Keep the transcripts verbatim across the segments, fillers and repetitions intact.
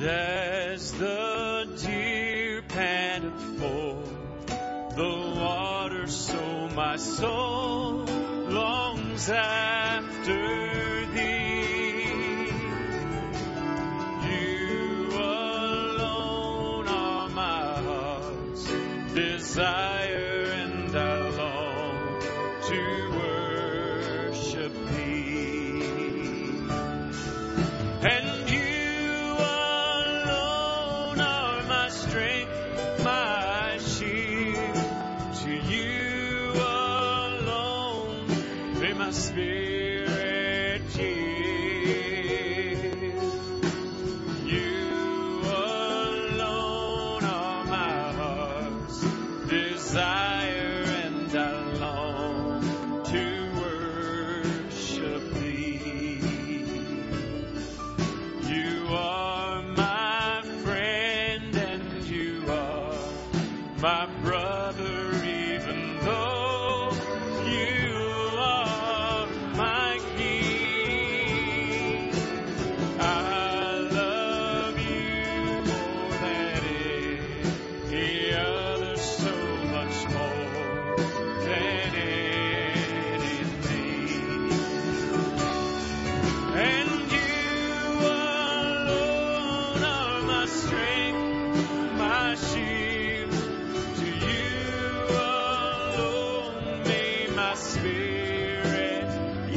as the deer panteth for the water, so my soul longs after thee. You alone are my heart's desire, and I long to worship thee. And you alone are my strength, my shield. To you alone may my spirit yield. You alone are my heart's desire, and I long to worship thee. You are my friend, and you are my brother, even though you are my king. I love you more than any other, so much more than anything. And you alone are my strength, my shield. To you alone may my spirit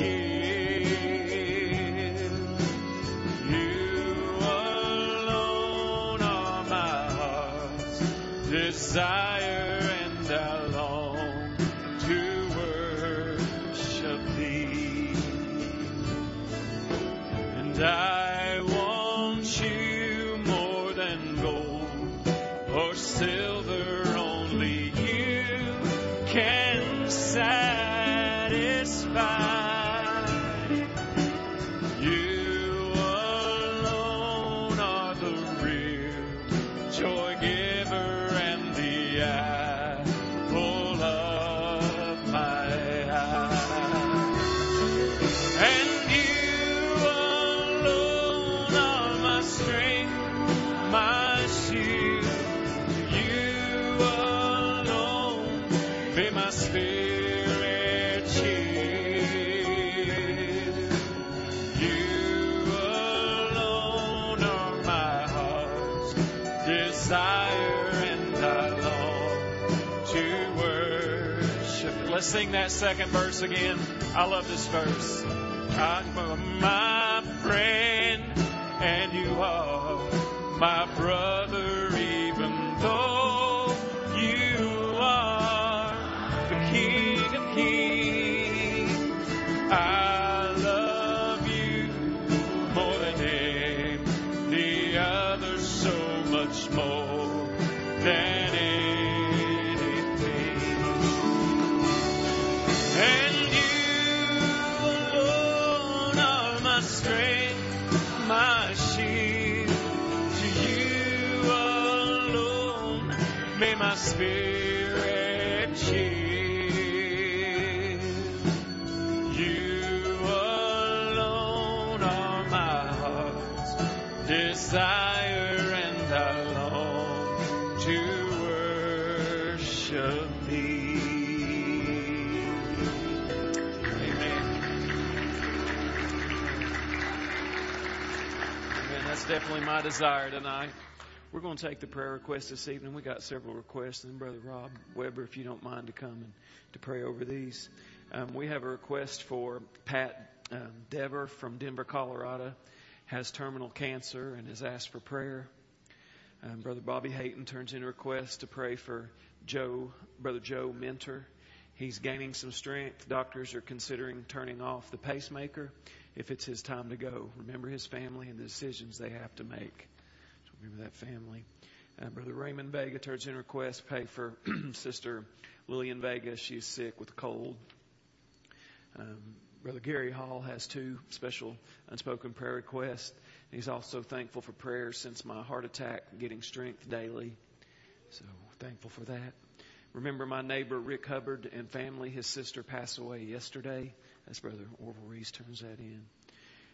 yield. You alone are my heart's desire, and I long to worship thee. And I want you more than gold or silver, only you can satisfy. You alone are the real joy giver and the apple of my eye. And you alone are my strength, my shield. You alone may my spirit yield. You alone are my heart's desire, and I long to worship. Let's sing that second verse again. I love this verse. I'm my friend, and you are my brother, even though you are the King of Kings. I love you more than any other, so much more than anything. And you alone are my strength, my shield. To you alone may my spirit yield. You alone are my heart's desire, and I long to worship thee. Amen. Amen. That's definitely my desire tonight. We're going to take the prayer requests this evening. We got several requests, and Brother Rob Weber, if you don't mind to come and to pray over these. Um, we have a request for Pat um, Dever from Denver, Colorado, has terminal cancer and has asked for prayer. Um, Brother Bobby Hayton turns in a request to pray for Joe, Brother Joe Mentor. He's gaining some strength. Doctors are considering turning off the pacemaker if it's his time to go. Remember his family and the decisions they have to make. So remember that family. Uh, Brother Raymond Vega turns in a request to pray for Sister Lillian Vega. She's sick with a cold. Um, Brother Gary Hall has two special unspoken prayer requests. He's also thankful for prayers since my heart attack, getting strength daily. So thankful for that. Remember my neighbor Rick Hubbard and family. His sister passed away yesterday. That's Brother Orville Reese turns that in.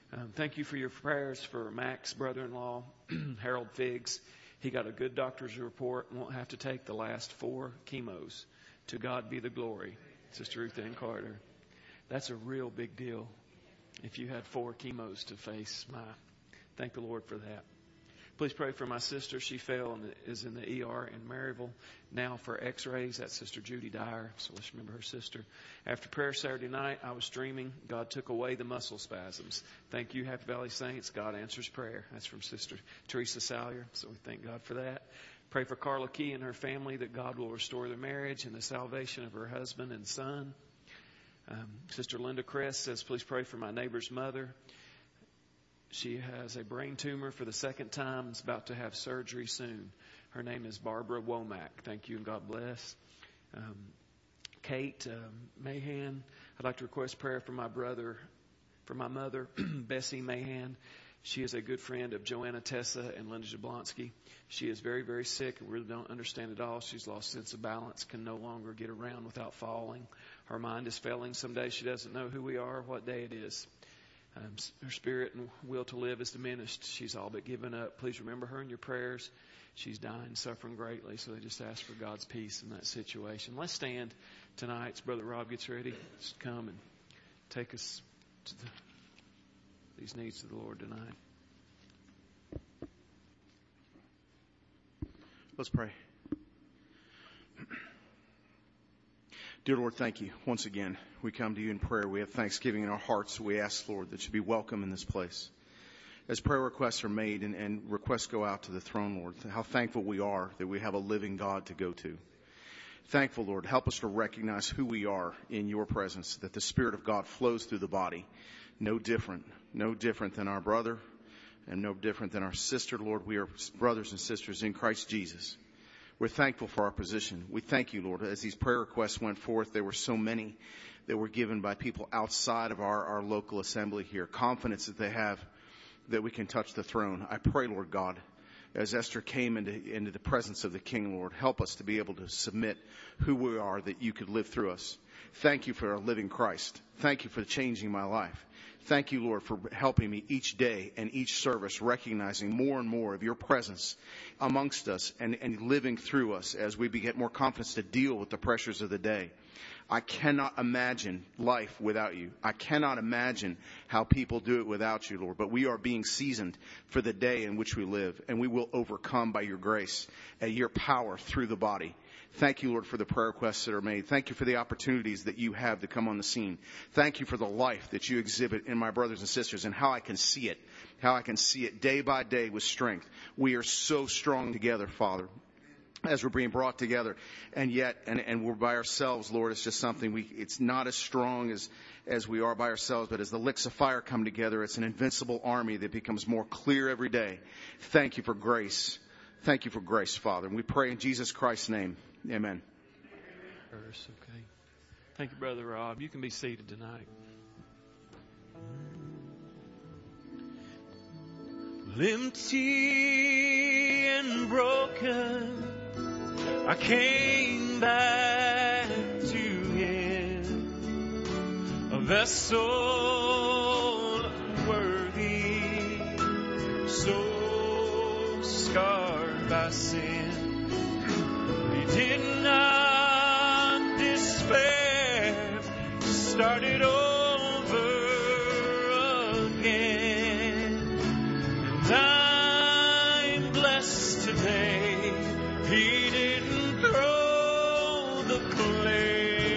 Um, thank you for your prayers for Mac's brother-in-law, Harold Figs. He got a good doctor's report and won't have to take the last four chemos. To God be the glory, Sister Ruth Ann Carter. That's a real big deal if you had four chemos to face. My, thank the Lord for that. Please pray for my sister. She fell and is in the E R in Maryville now for x-rays. That's Sister Judy Dyer. So let's remember her sister. After prayer Saturday night, I was dreaming. God took away the muscle spasms. Thank you, Happy Valley Saints. God answers prayer. That's from Sister Teresa Salyer. So we thank God for that. Pray for Carla Key and her family that God will restore their marriage and the salvation of her husband and son. Um, Sister Linda Crest says, please pray for my neighbor's mother. She has a brain tumor for the second time. Is about to have surgery soon. Her name is Barbara Womack. Thank you and God bless. Um, Kate um, Mahan. I'd like to request prayer for my brother, for my mother, Bessie Mahan. She is a good friend of Joanna Tessa and Linda Jablonski. She is very, very sick and really don't understand at all. She's lost sense of balance, can no longer get around without falling. Her mind is failing. Some days she doesn't know who we are, what day it is. Um, her spirit and will to live is diminished. She's all but given up. Please remember her in your prayers. She's dying, suffering greatly. So they just ask for God's peace in that situation. Let's stand tonight as Brother Rob gets ready. Just come and take us to the, these needs of the Lord tonight. Let's pray. Dear Lord, thank you. Once again, we come to you in prayer. We have thanksgiving in our hearts. We ask, Lord, that you be welcome in this place. As prayer requests are made and, and requests go out to the throne, Lord, how thankful we are that we have a living God to go to. Thankful, Lord, help us to recognize who we are in your presence, that the Spirit of God flows through the body. No different, no different than our brother and no different than our sister, Lord. We are brothers and sisters in Christ Jesus. We're thankful for our position. We thank you, Lord. As these prayer requests went forth, there were so many that were given by people outside of our, our local assembly here. Confidence that they have that we can touch the throne. I pray, Lord God, as Esther came into, into the presence of the King, Lord, help us to be able to submit who we are that you could live through us. Thank you for our living Christ. Thank you for changing my life. Thank you, Lord, for helping me each day and each service, recognizing more and more of your presence amongst us and, and living through us as we get more confidence to deal with the pressures of the day. I cannot imagine life without you. I cannot imagine how people do it without you, Lord. But we are being seasoned for the day in which we live, and we will overcome by your grace and your power through the body. Thank you, Lord, for the prayer requests that are made. Thank you for the opportunities that you have to come on the scene. Thank you for the life that you exhibit in my brothers and sisters and how I can see it, how I can see it day by day with strength. We are so strong together, Father, as we're being brought together. And yet, and, and we're by ourselves, Lord, it's just something we, it's not as strong as, as we are by ourselves, but as the licks of fire come together, it's an invincible army that becomes more clear every day. Thank you for grace. Thank you for grace, Father. And we pray in Jesus Christ's name. Amen. Verse, okay. Thank you, Brother Rob. You can be seated tonight. Empty and broken, I came back to Him, a vessel unworthy, so scarred by sin. He did not despair, started over again. And I'm blessed today. He didn't throw the clay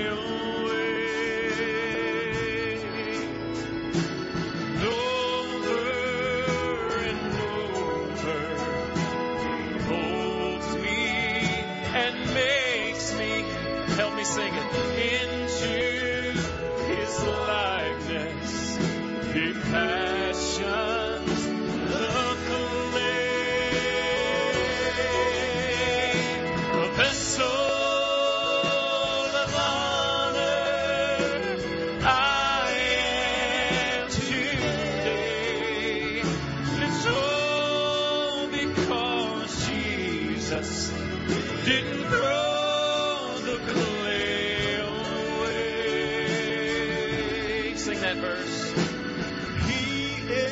away. And over and over, He holds me and makes me, help me sing it, into His likeness. He fashions the clay, a vessel of honor I am today. It's all because Jesus didn't throw the clay away. Sing that verse. He is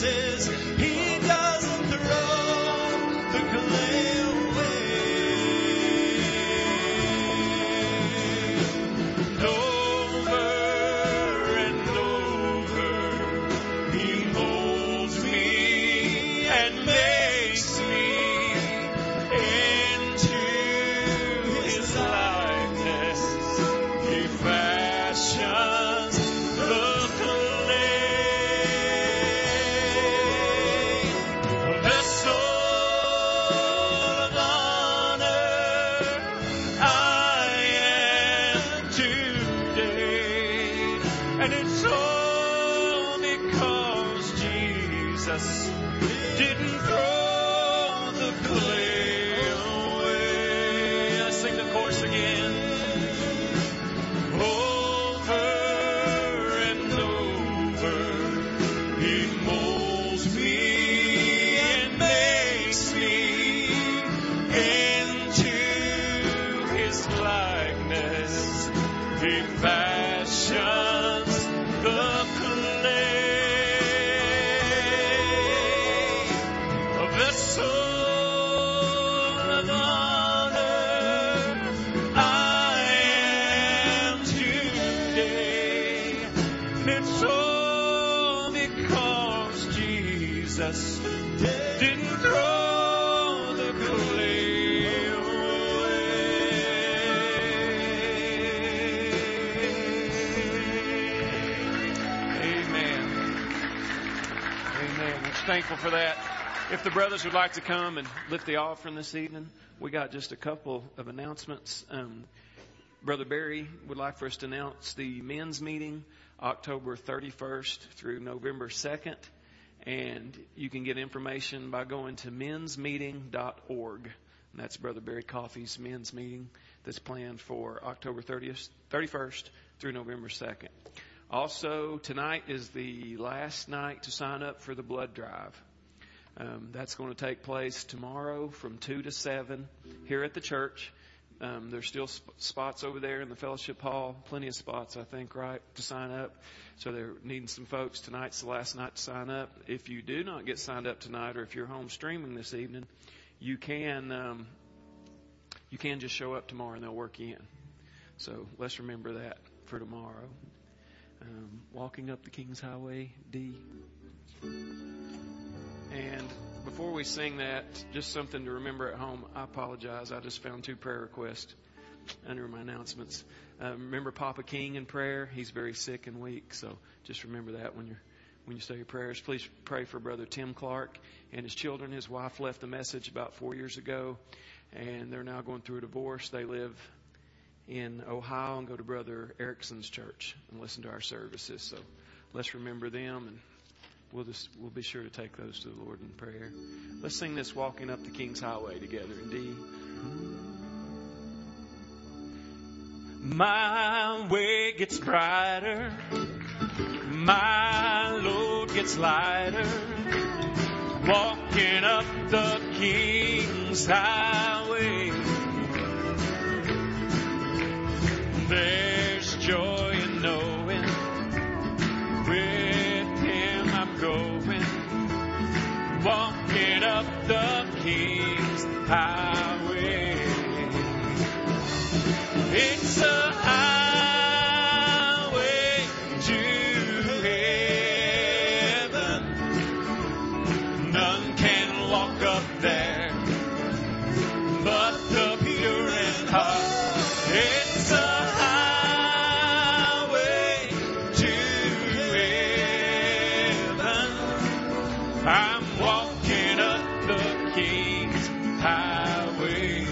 promises. He doesn't throw the clay away. And over and over, He molds me and makes me into His likeness. He fashions the clay. A vessel of honor I am today. And it's all because Jesus didn't throw the clay away. Let's sing the chorus again. Over and over, He molds me and makes me into His likeness. He fashions the clay. A vessel of honor I am today. And it's all because Jesus didn't throw the clay away. Amen. Amen. We're thankful for that. If the brothers would like to come and lift the offering this evening, we got just a couple of announcements. Um, Brother Barry would like for us to announce the men's meeting October thirty-first through November second. And you can get information by going to men's meeting dot org. And that's Brother Barry Coffey's men's meeting that's planned for October thirtieth, thirty-first through November second. Also, tonight is the last night to sign up for the blood drive. Um, that's going to take place tomorrow from two to seven here at the church. Um, there's still sp- spots over there in the fellowship hall. Plenty of spots, I think, right, to sign up. So they're needing some folks. Tonight's the last night to sign up. If you do not get signed up tonight, or if you're home streaming this evening, you can um, you can just show up tomorrow and they'll work you in. So let's remember that for tomorrow. Um, walking up the King's Highway, D. And before we sing that, just something to remember at home. I apologize. I just found two prayer requests under my announcements. Uh, remember Papa King in prayer. He's very sick and weak. So just remember that when you're when you say your prayers. Please pray for Brother Tim Clark and his children. His wife left a message about four years ago, and they're now going through a divorce. They live in Ohio and go to Brother Erickson's church and listen to our services. So let's remember them, and we'll just we'll be sure to take those to the Lord in prayer. Let's sing this Walking Up the King's Highway together in D. My way gets brighter, my load gets lighter, walking up the King's Highway. There's joy in knowing with Him I'm going, walking up the King's Highway. It's a highway to heaven. None can walk up there but the pure in heart. It's a highway to heaven. I'm walking up the King's Highway.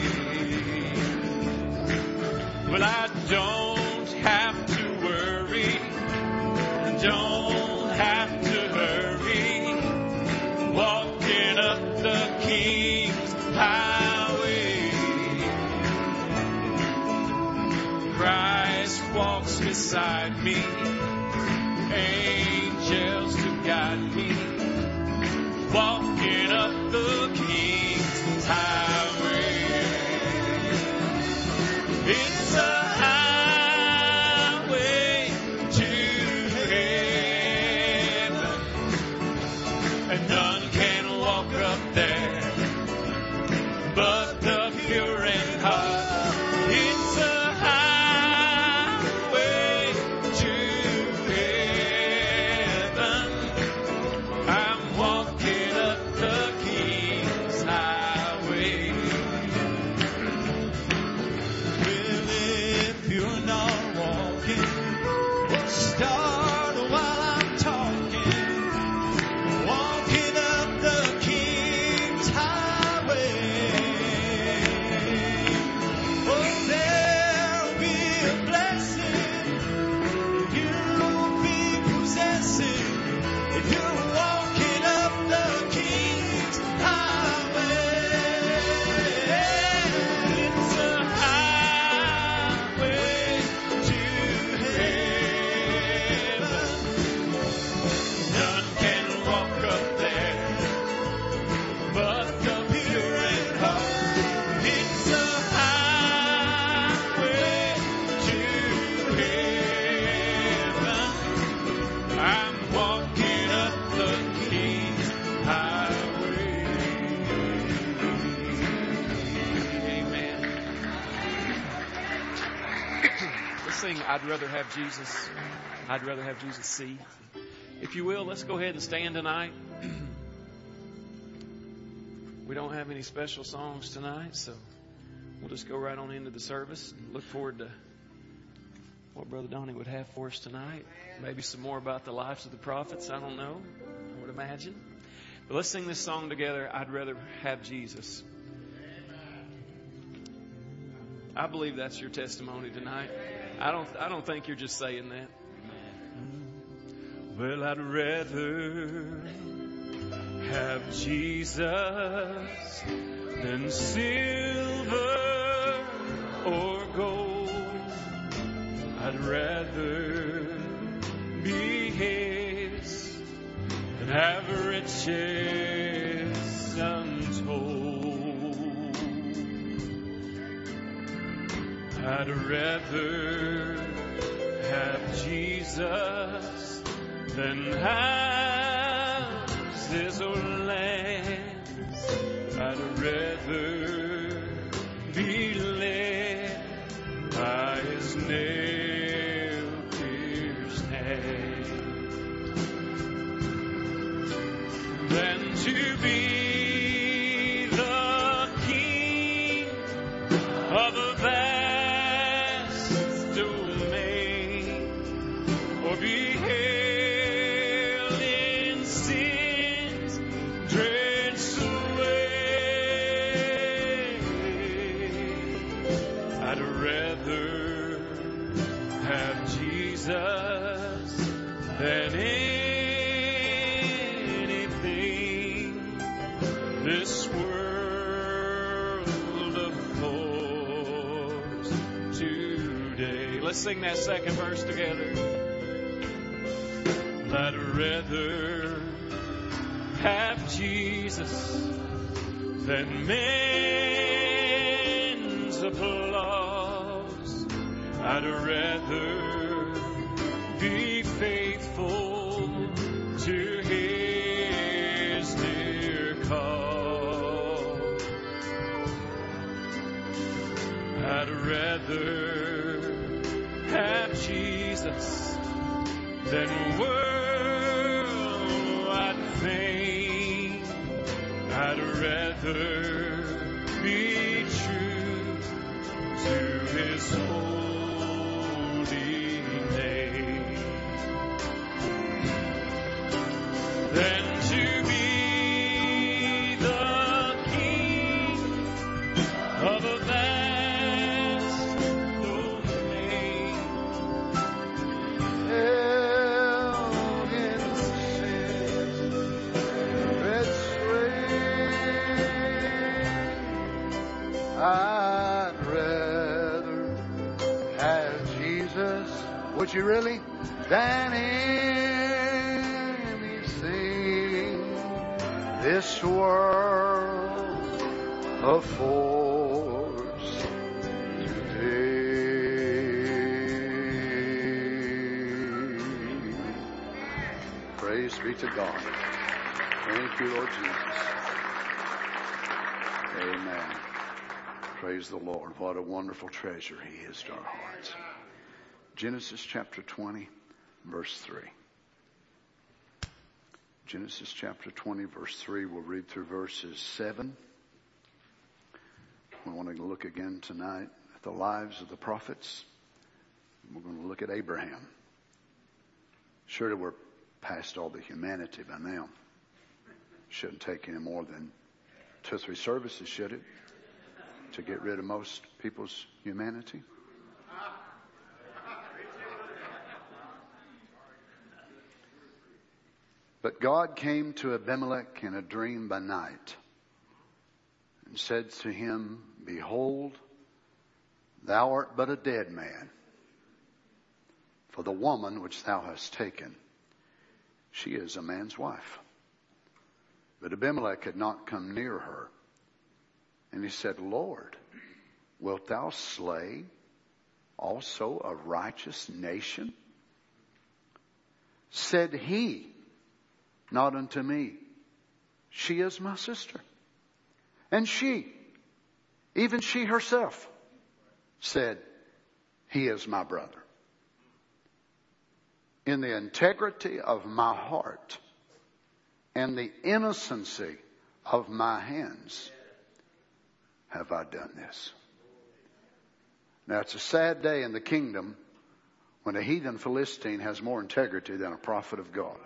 Well, I don't have to worry, don't have to hurry, walking up the King's Highway. Christ walks beside me, angels to guide me, walking up the King's Highway. It's a highway to heaven. I'd rather have Jesus. I'd rather have Jesus see. If you will, let's go ahead and stand tonight. We don't have any special songs tonight, so we'll just go right on into the service and look forward to what Brother Donnie would have for us tonight. Maybe some more about the lives of the prophets. I don't know. I would imagine. But let's sing this song together. I'd rather have Jesus. I believe that's your testimony tonight. I don't I don't think you're just saying that. Well, I'd rather have Jesus than silver or gold. I'd rather be His than have riches untold. I'd rather have Jesus than houses or lands. I'd rather be led by His nail-pierced hand than to be the king of a vast domain, or be held in sin's drenched away. I'd rather have Jesus than anything this world affords today. Let's sing that second verse together. I'd rather have Jesus than men's applause. I'd rather be faithful to His dear call. I'd rather have Jesus than worldwide fame. I'd rather be true to His holy name than to be the king of a vast domain, held in sin's red sway. I'd rather have Jesus, would you really, than anything this world affords today. Praise be to God. Thank you, Lord Jesus. Amen. Praise the Lord. What a wonderful treasure He is to our hearts. Genesis chapter twenty, verse three. Genesis chapter twenty, verse three. We'll read through verses seven. We want to look again tonight at the lives of the prophets. We're going to look at Abraham. Surely we're past all the humanity by now. Shouldn't take any more than two or three services, should it, to get rid of most people's humanity? But God came to Abimelech in a dream by night and said to him, Behold, thou art but a dead man, for the woman which thou hast taken, she is a man's wife. But Abimelech had not come near her. And he said, Lord, wilt thou slay also a righteous nation? Said he not unto me, she is my sister. And she, even she herself, said, he is my brother. in the integrity of my heart and the innocency of my hands have I done this. Now, it's a sad day in the kingdom when a heathen Philistine has more integrity than a prophet of God.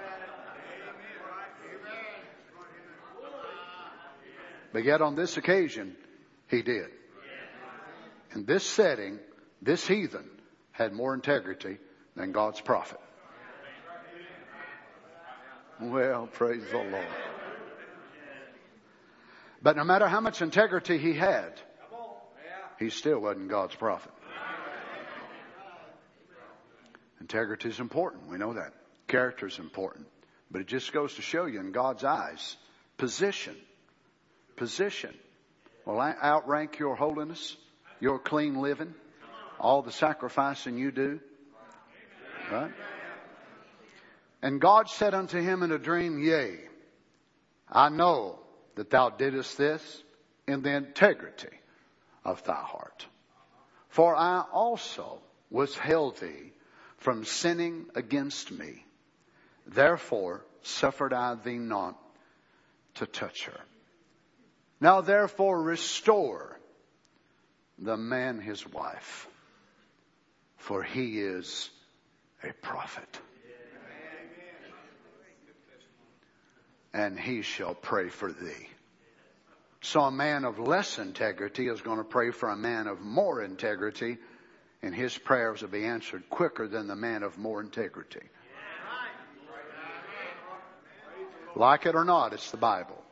But yet on this occasion, he did. In this setting, this heathen had more integrity than God's prophet. Well, praise the Lord. But no matter how much integrity he had, he still wasn't God's prophet. Integrity is important. We know that. Character is important. But it just goes to show you in God's eyes, position, position will outrank your holiness, your clean living, all the sacrificing you do. Right? And God said unto him in a dream, Yea, I know that thou didst this in the integrity of thy heart. For I also withheld thee from sinning against me. Therefore suffered I thee not to touch her. Now therefore restore the man his wife, for he is a prophet. And he shall pray for thee. So a man of less integrity is going to pray for a man of more integrity, and his prayers will be answered quicker than the man of more integrity. Like it or not, it's the Bible.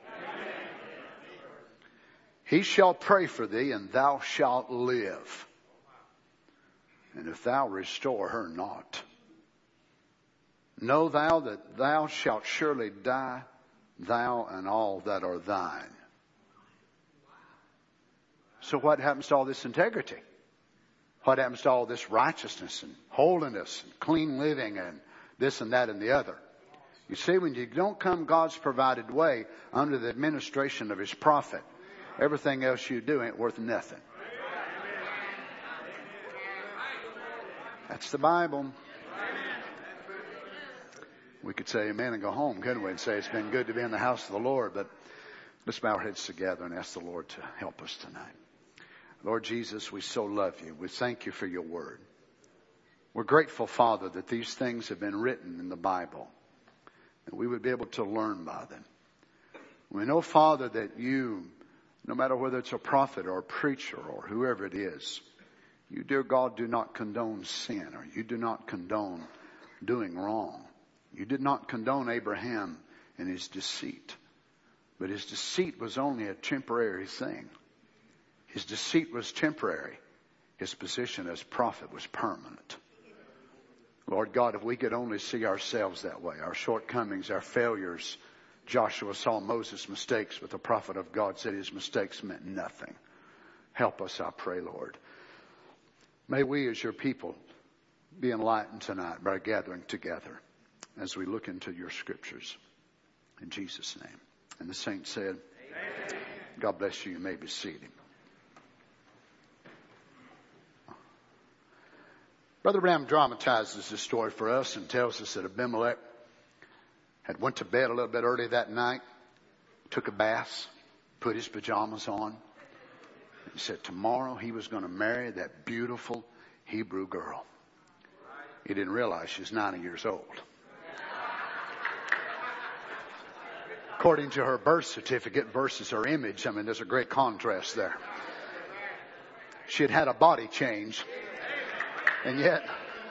He shall pray for thee, and thou shalt live. And if thou restore her not, know thou that thou shalt surely die, thou and all that are thine. So what happens to all this integrity? What happens to all this righteousness and holiness and clean living and this and that and the other? You see, when you don't come God's provided way under the administration of his prophet, everything else you do ain't worth nothing. That's the Bible. We could say amen and go home, couldn't we? And say it's been good to be in the house of the Lord. But let's bow our heads together and ask the Lord to help us tonight. Lord Jesus, we so love you. We thank you for your word. We're grateful, Father, that these things have been written in the Bible, and we would be able to learn by them. We know, Father, that you, no matter whether it's a prophet or a preacher or whoever it is, you, dear God, do not condone sin, or you do not condone doing wrong. You did not condone Abraham in his deceit. But his deceit was only a temporary thing. His deceit was temporary. His position as prophet was permanent. Lord God, if we could only see ourselves that way, our shortcomings, our failures. Joshua saw Moses' mistakes, but the prophet of God said his mistakes meant nothing. Help us, I pray, Lord. May we as your people be enlightened tonight by gathering together as we look into your scriptures. In Jesus' name. And the saints said, Amen. God bless you. You may be seated. Brother Branham dramatizes this story for us and tells us that Abimelech had went to bed a little bit early that night, took a bath, put his pajamas on. He said tomorrow he was going to marry that beautiful Hebrew girl. He didn't realize she's ninety years old. According to her birth certificate versus her image, I mean, there's a great contrast there. She had had a body change. And yet,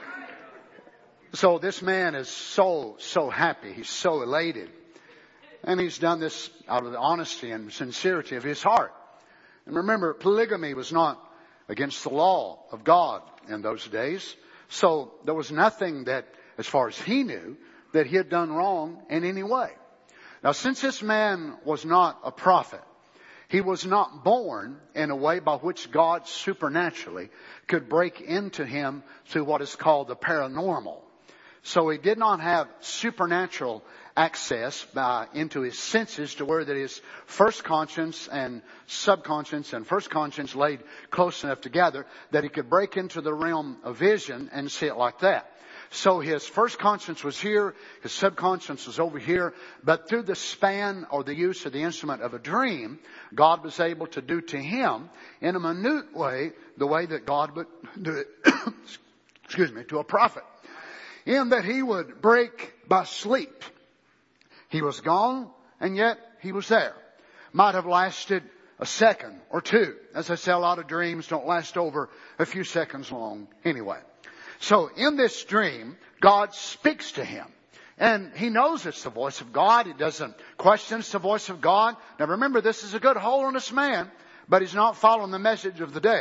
so this man is so, so happy. He's so elated. And he's done this out of the honesty and sincerity of his heart. And remember, polygamy was not against the law of God in those days. So there was nothing that, as far as he knew, that he had done wrong in any way. Now, since this man was not a prophet, he was not born in a way by which God supernaturally could break into him through what is called the paranormal. So he did not have supernatural access uh, into his senses to where that his first conscience and subconscious and first conscience laid close enough together that he could break into the realm of vision and see it like that. So his first conscience was here, his subconscious was over here, but through the span or the use of the instrument of a dream, God was able to do to him in a minute way the way that God would do it, excuse me, to a prophet. In that he would break by sleep. He was gone and yet he was there. Might have lasted a second or two. As I say, a lot of dreams don't last over a few seconds long anyway. So in this dream, God speaks to him. And he knows it's the voice of God. He doesn't question it's the voice of God. Now remember, this is a good holiness man, but he's not following the message of the day.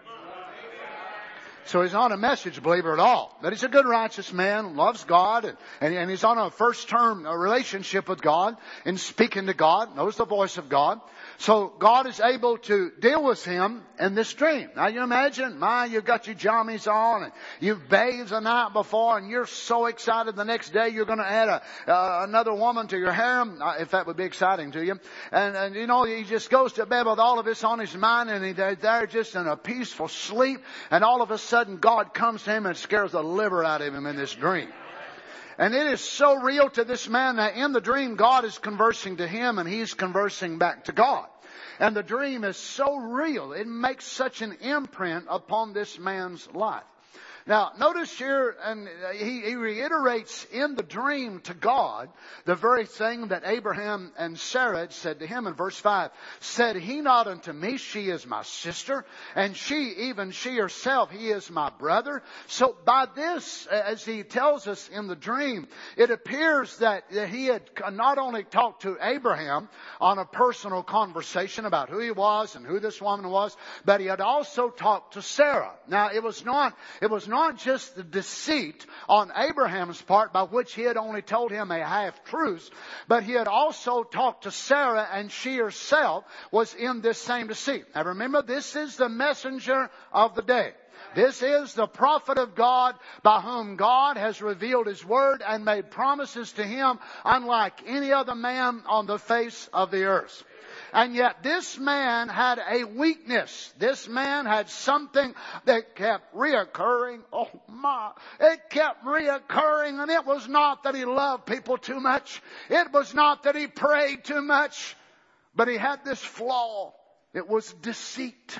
So he's not a message believer at all. But he's a good righteous man, loves God, and, and, and he's on a first term relationship with God and speaking to God, knows the voice of God. So God is able to deal with him in this dream. Now you imagine, my, you've got your jammies on and you've bathed the night before and you're so excited the next day you're going to add a, uh, another woman to your harem, uh, if that would be exciting to you. And, and you know, he just goes to bed with all of this on his mind and he, they're, they're just in a peaceful sleep, and all of a sudden God comes to him and scares the liver out of him in this dream. And it is so real to this man that in the dream God is conversing to him and he's conversing back to God. And the dream is so real. It makes such an imprint upon this man's life. Now, notice here, and he, he reiterates in the dream to God the very thing that Abraham and Sarah had said to him in verse five. Said he not unto me, she is my sister, and she, even she herself, he is my brother. So by this, as he tells us in the dream, it appears that he had not only talked to Abraham on a personal conversation about who he was and who this woman was, but he had also talked to Sarah. Now, it was not, it was not just the deceit on Abraham's part by which he had only told him a half-truth, but he had also talked to Sarah, and she herself was in this same deceit. Now remember, this is the messenger of the day. This is the prophet of God by whom God has revealed His word and made promises to him unlike any other man on the face of the earth. And yet this man had a weakness. This man had something that kept reoccurring. Oh my. It kept reoccurring. And it was not that he loved people too much. It was not that he prayed too much. But he had this flaw. It was deceit.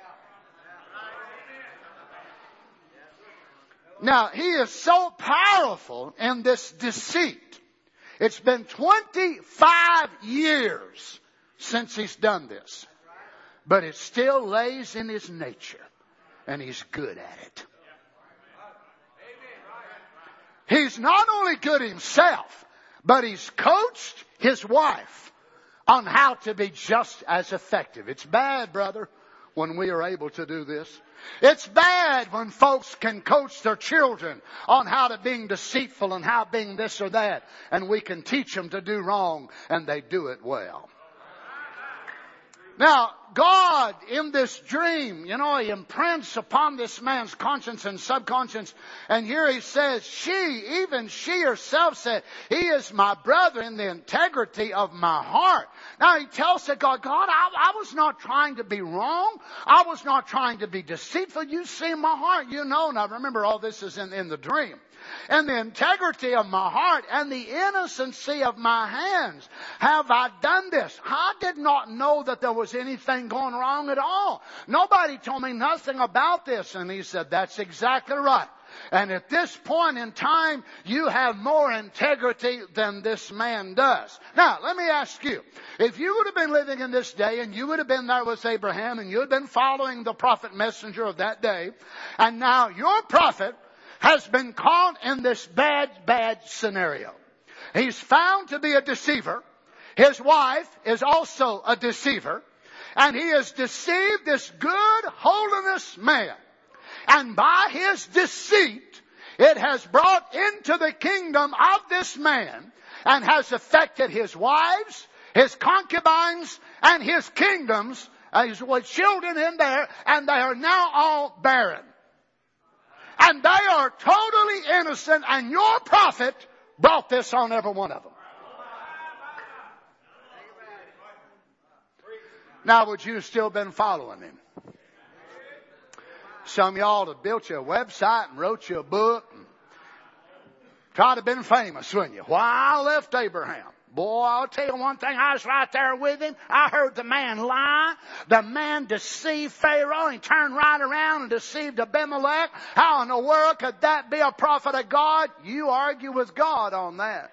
Now, he is so powerful in this deceit. It's been twenty-five years since he's done this. But it still lays in his nature. And he's good at it. He's not only good himself, but he's coached his wife on how to be just as effective. It's bad, brother, when we are able to do this. It's bad when folks can coach their children on how to being deceitful and how being this or that. And we can teach them to do wrong and they do it well. Now, God, in this dream, you know, He imprints upon this man's conscience and subconscious. And here He says, she, even she herself said, he is my brother in the integrity of my heart. Now, he tells to God, God, I, I was not trying to be wrong. I was not trying to be deceitful. You see my heart. You know, now remember, all this is in, in the dream. And the integrity of my heart and the innocency of my hands have I done this. I did not know that there was anything going wrong at all. Nobody told me nothing about this. And he said, that's exactly right. And at this point in time, you have more integrity than this man does. Now, let me ask you, if you would have been living in this day and you would have been there with Abraham and you had been following the prophet messenger of that day, and now your prophet has been caught in this bad, bad scenario. He's found to be a deceiver. His wife is also a deceiver. And he has deceived this good holiness man. And by his deceit, it has brought into the kingdom of this man and has affected his wives, his concubines, and his kingdoms, his children in there, and they are now all barren. And they are totally innocent, and your prophet brought this on every one of them. Now, would you have still been following him? Some of y'all have built you a website and wrote you a book. And Try to have been famous, wouldn't you? Why I left Abraham. Boy, I'll tell you one thing. I was right there with him. I heard the man lie. The man deceived Pharaoh. He turned right around and deceived Abimelech. How in the world could that be a prophet of God? You argue with God on that.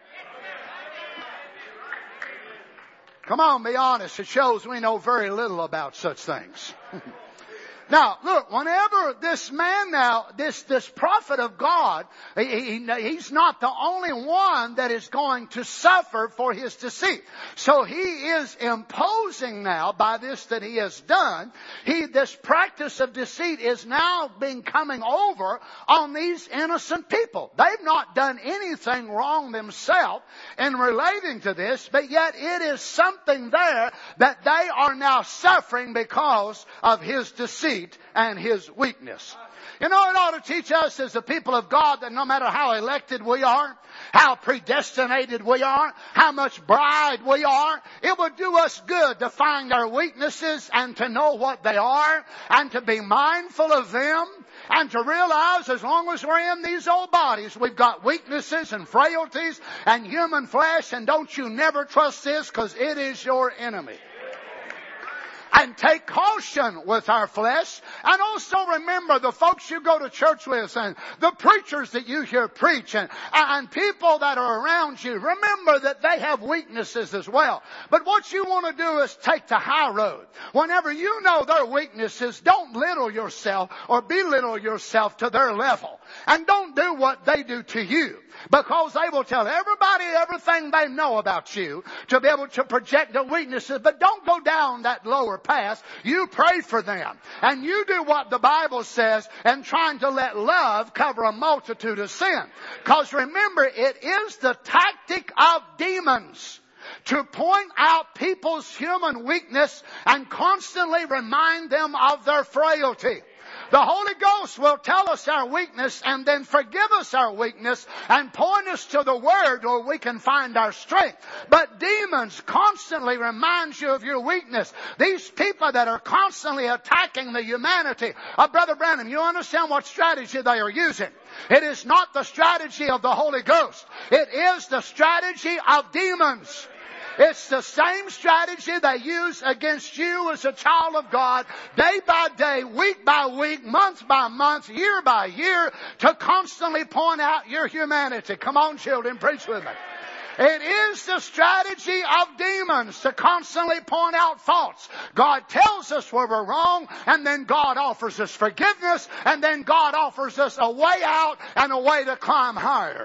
Come on, be honest. It shows we know very little about such things. Now, look, whenever this man now, this, this prophet of God, he, he, he's not the only one that is going to suffer for his deceit. So he is imposing now, by this that he has done, he, this practice of deceit is now being coming over on these innocent people. They've not done anything wrong themselves in relating to this, but yet it is something there that they are now suffering because of his deceit and his weakness. You know, it ought to teach us as the people of God that no matter how elected we are, how predestinated we are, how much bride we are, it would do us good to find our weaknesses and to know what they are and to be mindful of them and to realize as long as we're in these old bodies, we've got weaknesses and frailties and human flesh, and don't you never trust this because it is your enemy. And take caution with our flesh. And also remember the folks you go to church with and the preachers that you hear preach and, and people that are around you. Remember that they have weaknesses as well. But what you want to do is take the high road. Whenever you know their weaknesses, don't belittle yourself or belittle yourself to their level. And don't do what they do to you. Because they will tell everybody everything they know about you to be able to project their weaknesses. But don't go down that lower path. You pray for them. And you do what the Bible says and trying to let love cover a multitude of sin. Because remember, it is the tactic of demons to point out people's human weakness and constantly remind them of their frailty. The Holy Ghost will tell us our weakness and then forgive us our weakness and point us to the Word where we can find our strength. But demons constantly remind you of your weakness. These people that are constantly attacking the humanity. Uh, Brother Branham, you understand what strategy they are using. It is not the strategy of the Holy Ghost. It is the strategy of demons. It's the same strategy they use against you as a child of God, day by day, week by week, month by month, year by year, to constantly point out your humanity. Come on, children, preach with me. It is the strategy of demons to constantly point out faults. God tells us where we're wrong, and then God offers us forgiveness, and then God offers us a way out and a way to climb higher.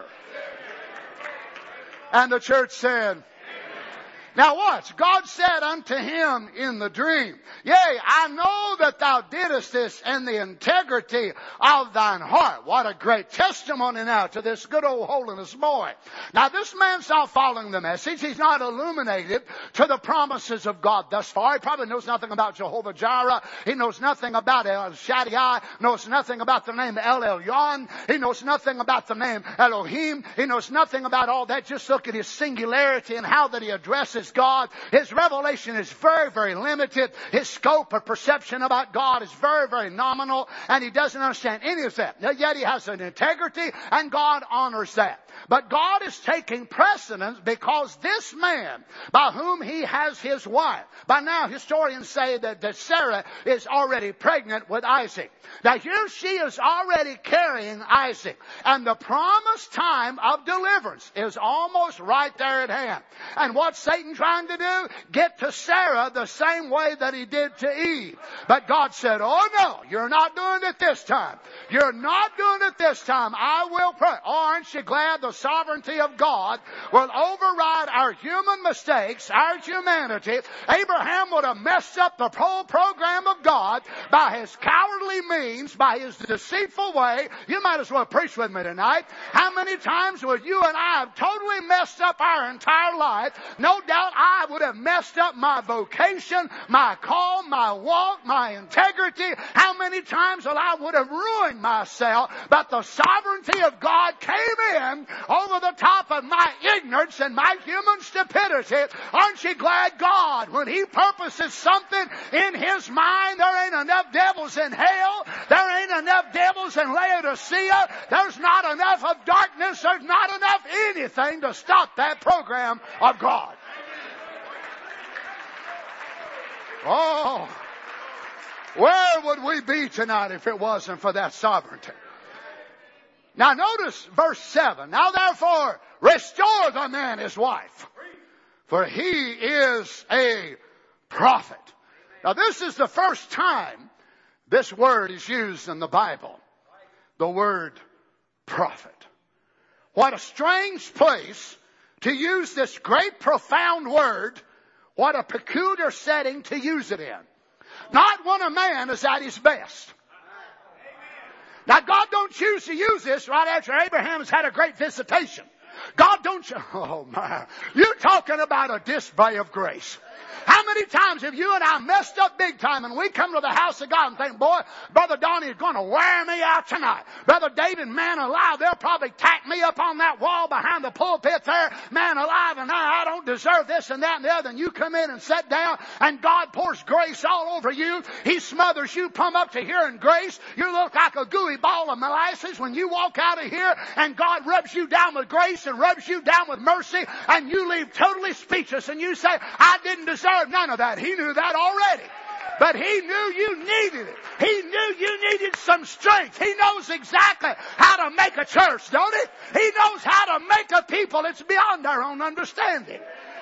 And the church said, now watch. God said unto him in the dream, yea, I know that thou didst this in the integrity of thine heart. What a great testimony now to this good old holiness boy. Now this man's not following the message. He's not illuminated to the promises of God thus far. He probably knows nothing about Jehovah Jireh. He knows nothing about El Shaddai. Knows nothing about the name El Elyon. He knows nothing about the name Elohim. He knows nothing about all that. Just look at his singularity and how that he addresses God. His revelation is very, very limited. His scope of perception about God is very, very nominal, and he doesn't understand any of that. Yet he has an integrity, and God honors that. But God is taking precedence because this man, by whom he has his wife, by now historians say that, that Sarah is already pregnant with Isaac. Now here she is already carrying Isaac, and the promised time of deliverance is almost right there at hand. And what's Satan trying to do? Get to Sarah the same way that he did to Eve. But God said, oh no, you're not doing it this time. You're not doing it this time. I will pray. Oh, aren't you glad the sovereignty of God will override our human mistakes, our humanity? Abraham would have messed up the whole program of God by his cowardly means, by his deceitful way. You might as well preach with me tonight. How many times would you and I have totally messed up our entire life? No doubt I would have messed up my vocation, my call, my walk, my integrity. How many times well, I would have ruined myself, but the sovereignty of God came in over the top of my ignorance and my human stupidity. Aren't you glad God, when He purposes something in His mind, there ain't enough devils in hell. There ain't enough devils in Laodicea. There's not enough of darkness. There's not enough anything to stop that program of God. Oh, where would we be tonight if it wasn't for that sovereignty? Now notice verse seven. Now therefore restore the man his wife, for he is a prophet. Now this is the first time this word is used in the Bible. The word prophet. What a strange place to use this great profound word. What a peculiar setting to use it in. Not when a man is at his best. Now God don't choose to use this right after Abraham has had a great visitation. God don't, oh my, you're talking about a display of grace. How many times have you and I messed up big time and we come to the house of God and think, boy, Brother Donnie is going to wear me out tonight. Brother David, man alive, they'll probably tack me up on that wall behind the pulpit there, man alive, and I, I don't deserve this and that and the other. And you come in and sit down and God pours grace all over you. He smothers you plumb up to here in grace. You look like a gooey ball of molasses when you walk out of here, and God rubs you down with grace and rubs you down with mercy, and you leave totally speechless and you say, I didn't deserve none of that. He knew that already. But He knew you needed it. He knew you needed some strength. He knows exactly how to make a church, don't He? He knows how to make a people. It's beyond our own understanding.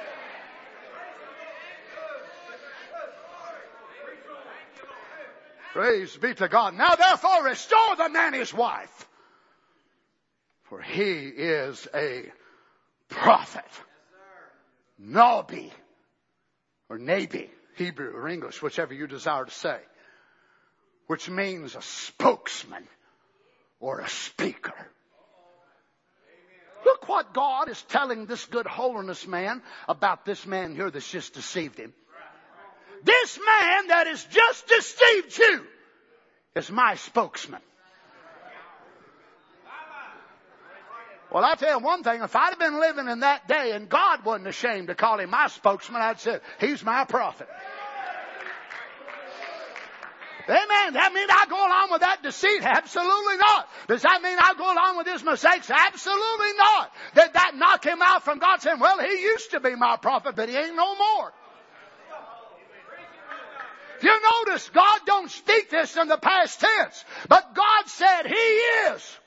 Praise be to God. Now therefore restore the man his wife, for he is a prophet. Nabi. Or Nabi, Hebrew or English, whichever you desire to say, which means a spokesman or a speaker. Look what God is telling this good holiness man about this man here that's just deceived him. This man that has just deceived you is my spokesman. Well, I'll tell you one thing. If I'd have been living in that day and God wasn't ashamed to call him my spokesman, I'd say, he's my prophet. Amen. That mean I go along with that deceit? Absolutely not. Does that mean I go along with his mistakes? Absolutely not. Did that knock him out from God saying, well, he used to be my prophet, but he ain't no more? You notice God don't speak this in the past tense, but God said he is.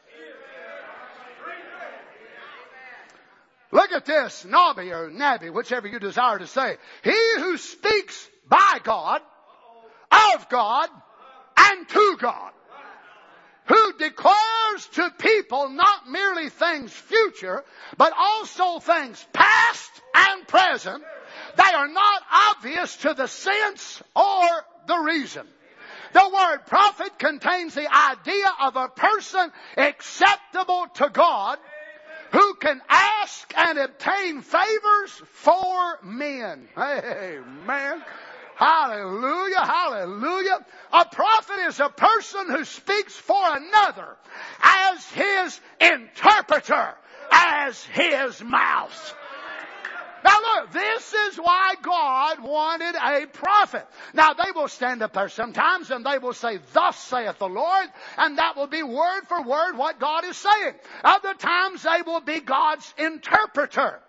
Look at this, Nabi or Nabi, whichever you desire to say. He who speaks by God, of God, and to God. Who declares to people not merely things future, but also things past and present. They are not obvious to the sense or the reason. The word prophet contains the idea of a person acceptable to God, who can ask and obtain favors for men. Amen. Hallelujah, hallelujah. A prophet is a person who speaks for another as his interpreter, as his mouth. Now look, this is why God wanted a prophet. Now they will stand up there sometimes and they will say, thus saith the Lord, and that will be word for word what God is saying. Other times they will be God's interpreter.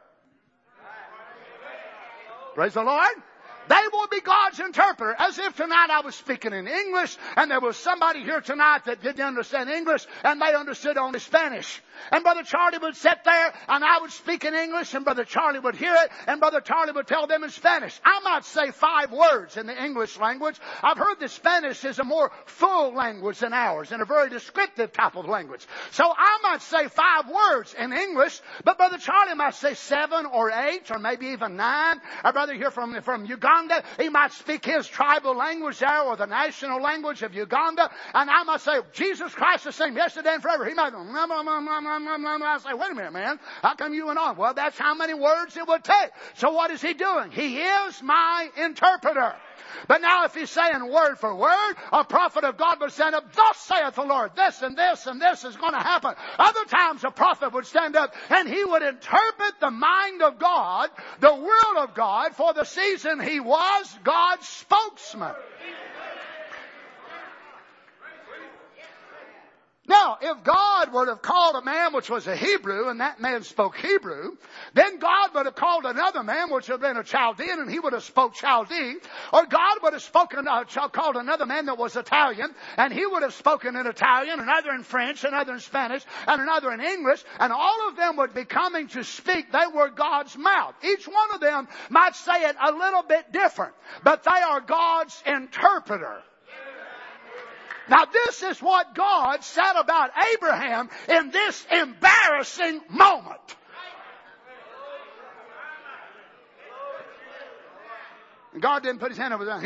Praise the Lord. They will be God's interpreter. As if tonight I was speaking in English and there was somebody here tonight that didn't understand English and they understood only Spanish. And Brother Charlie would sit there and I would speak in English and Brother Charlie would hear it and Brother Charlie would tell them in Spanish. I might say five words in the English language. I've heard that Spanish is a more full language than ours and a very descriptive type of language. So I might say five words in English, but Brother Charlie might say seven or eight or maybe even nine. I'd rather hear from, from Uganda Uganda. He might speak his tribal language there or the national language of Uganda. And I might say, Jesus Christ the same yesterday and forever. He might go, nah, nah, nah, nah, nah, nah, nah. I say, wait a minute, man. How come you went on? Well, that's how many words it would take. So what is he doing? He is my interpreter. But now if he's saying word for word, a prophet of God would stand up, thus saith the Lord, this and this and this is going to happen. Other times a prophet would stand up and he would interpret the mind of God, the will of God, for the season he was God's spokesman. Now, if God would have called a man which was a Hebrew, and that man spoke Hebrew, then God would have called another man which would have been a Chaldean, and he would have spoke Chaldee. Or God would have spoken, uh, called another man that was Italian, and he would have spoken in Italian, another in French, another in Spanish, and another in English, and all of them would be coming to speak. They were God's mouth. Each one of them might say it a little bit different, but they are God's interpreter. Now this is what God said about Abraham in this embarrassing moment. And God didn't put his hand over there.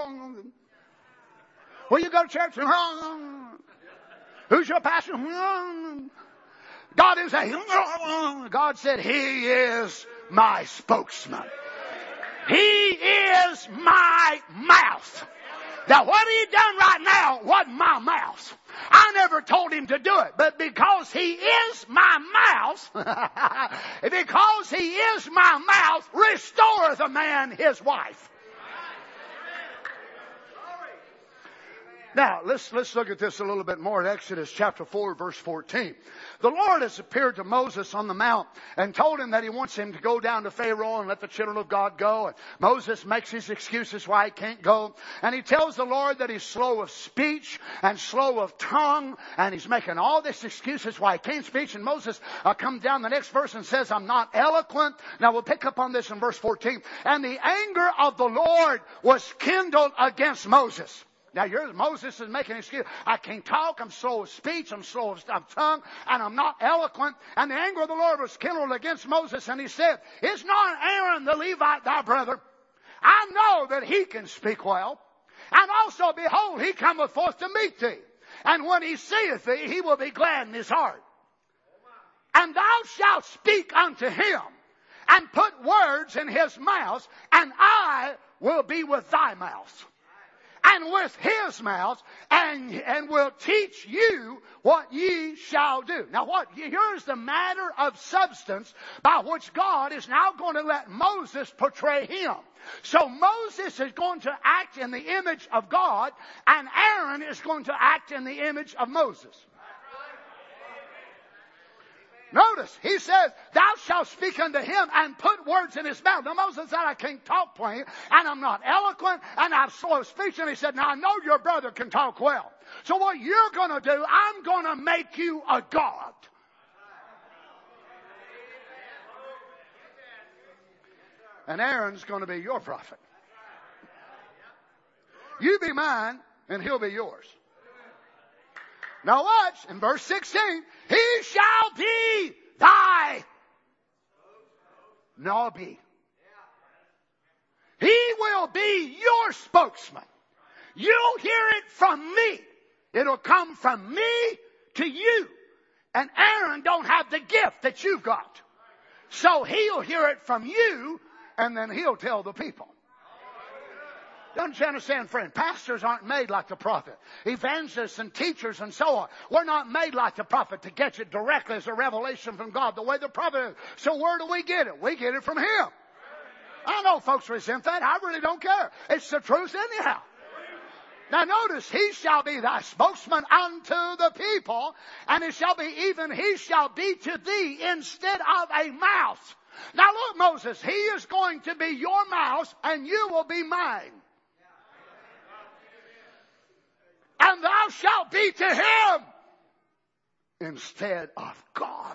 Will you go to church? Who's your pastor? God didn't say. God said, He is my spokesman. He is my mouth. Now what he done right now wasn't my mouth. I never told him to do it. But because he is my mouth, because he is my mouth, restoreth a man his wife. Now, let's, let's look at this a little bit more in Exodus chapter four, verse fourteen. The Lord has appeared to Moses on the mount and told him that he wants him to go down to Pharaoh and let the children of God go. And Moses makes his excuses why he can't go. And he tells the Lord that he's slow of speech and slow of tongue. And he's making all these excuses why he can't speak. And Moses uh, comes down the next verse and says, I'm not eloquent. Now we'll pick up on this in verse fourteen. And the anger of the Lord was kindled against Moses. Now, here's Moses is making an excuse. I can't talk. I'm slow of speech. I'm slow of tongue. And I'm not eloquent. And the anger of the Lord was kindled against Moses. And he said, is not Aaron the Levite thy brother? I know that he can speak well. And also, behold, he cometh forth to meet thee. And when he seeth thee, he will be glad in his heart. And thou shalt speak unto him and put words in his mouth. And I will be with thy mouth. And with his mouth, and, and will teach you what ye shall do. Now what? Here's the matter of substance by which God is now going to let Moses portray him. So Moses is going to act in the image of God, and Aaron is going to act in the image of Moses. Notice, he says, thou shalt speak unto him and put words in his mouth. Now Moses said, I can't talk plain, and I'm not eloquent, and I'm slow of speech. And he said, now I know your brother can talk well. So what you're going to do, I'm going to make you a god. And Aaron's going to be your prophet. You be mine, and he'll be yours. Now watch, in verse sixteen, he shall be thy Nabi. He will be your spokesman. You'll hear it from me. It'll come from me to you. And Aaron don't have the gift that you've got. So he'll hear it from you, and then he'll tell the people. Don't you understand, friend? Pastors aren't made like the prophet. Evangelists and teachers and so on. We're not made like the prophet to get you directly as a revelation from God the way the prophet is. So where do we get it? We get it from him. I know folks resent that. I really don't care. It's the truth anyhow. Now notice, he shall be thy spokesman unto the people, and it shall be even he shall be to thee instead of a mouth. Now look, Moses, he is going to be your mouth, and you will be mine. And thou shalt be to him instead of God.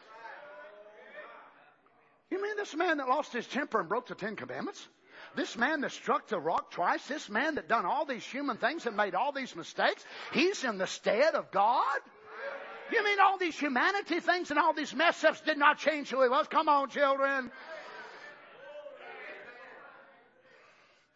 You mean this man that lost his temper and broke the Ten Commandments? This man that struck the rock twice? This man that done all these human things and made all these mistakes? He's in the stead of God? You mean all these humanity things and all these mess ups did not change who he was? Come on, children.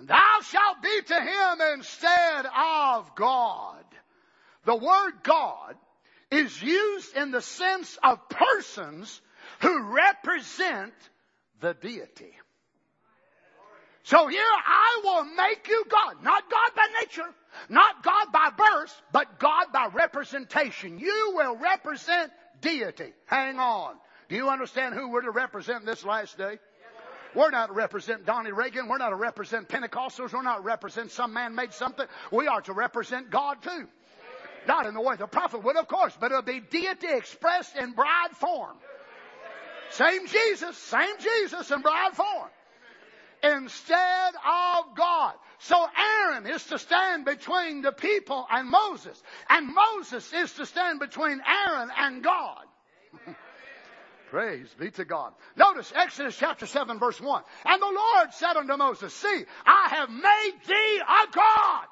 And thou shalt be to him instead of God. The word God is used in the sense of persons who represent the deity. So here I will make you God. Not God by nature, not God by birth, but God by representation. You will represent deity. Hang on. Do you understand who we're to represent this last day? We're not to represent Donnie Reagan. We're not to represent Pentecostals. We're not to represent some man made something. We are to represent God too. Not in the way the prophet would, of course, but it'll be deity expressed in bride form. Same Jesus, same Jesus in bride form. Instead of God. So Aaron is to stand between the people and Moses. And Moses is to stand between Aaron and God. Praise be to God. Notice Exodus chapter seven verse one. And the Lord said unto Moses, see, I have made thee a God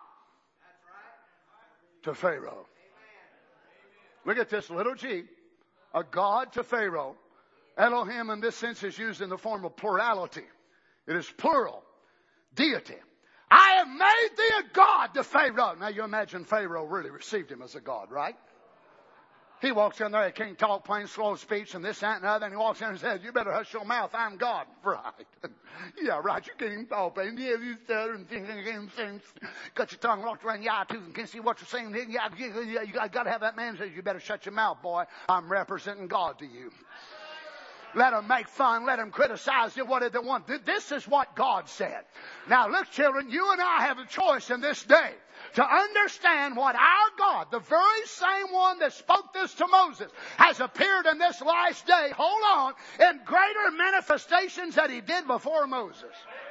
to Pharaoh. Look at this little g. A God to Pharaoh. Elohim in this sense is used in the form of plurality. It is plural. Deity. I have made thee a God to Pharaoh. Now you imagine Pharaoh really received him as a God, right? He walks in there, he can't talk, plain slow speech and this, that, and other. And he walks in and says, you better hush your mouth, I'm God. Right. Yeah, right, you can't even talk. And yeah, you stutter and think, cut your tongue locked around your eye too and can't see what you're saying. Yeah, you got to have that man say, you better shut your mouth, boy. I'm representing God to you. Let them make fun. Let them criticize you. What did they want? This is what God said. Now look, children, you and I have a choice in this day to understand what our God, the very same one that spoke this to Moses, has appeared in this last day, hold on, in greater manifestations that he did before Moses.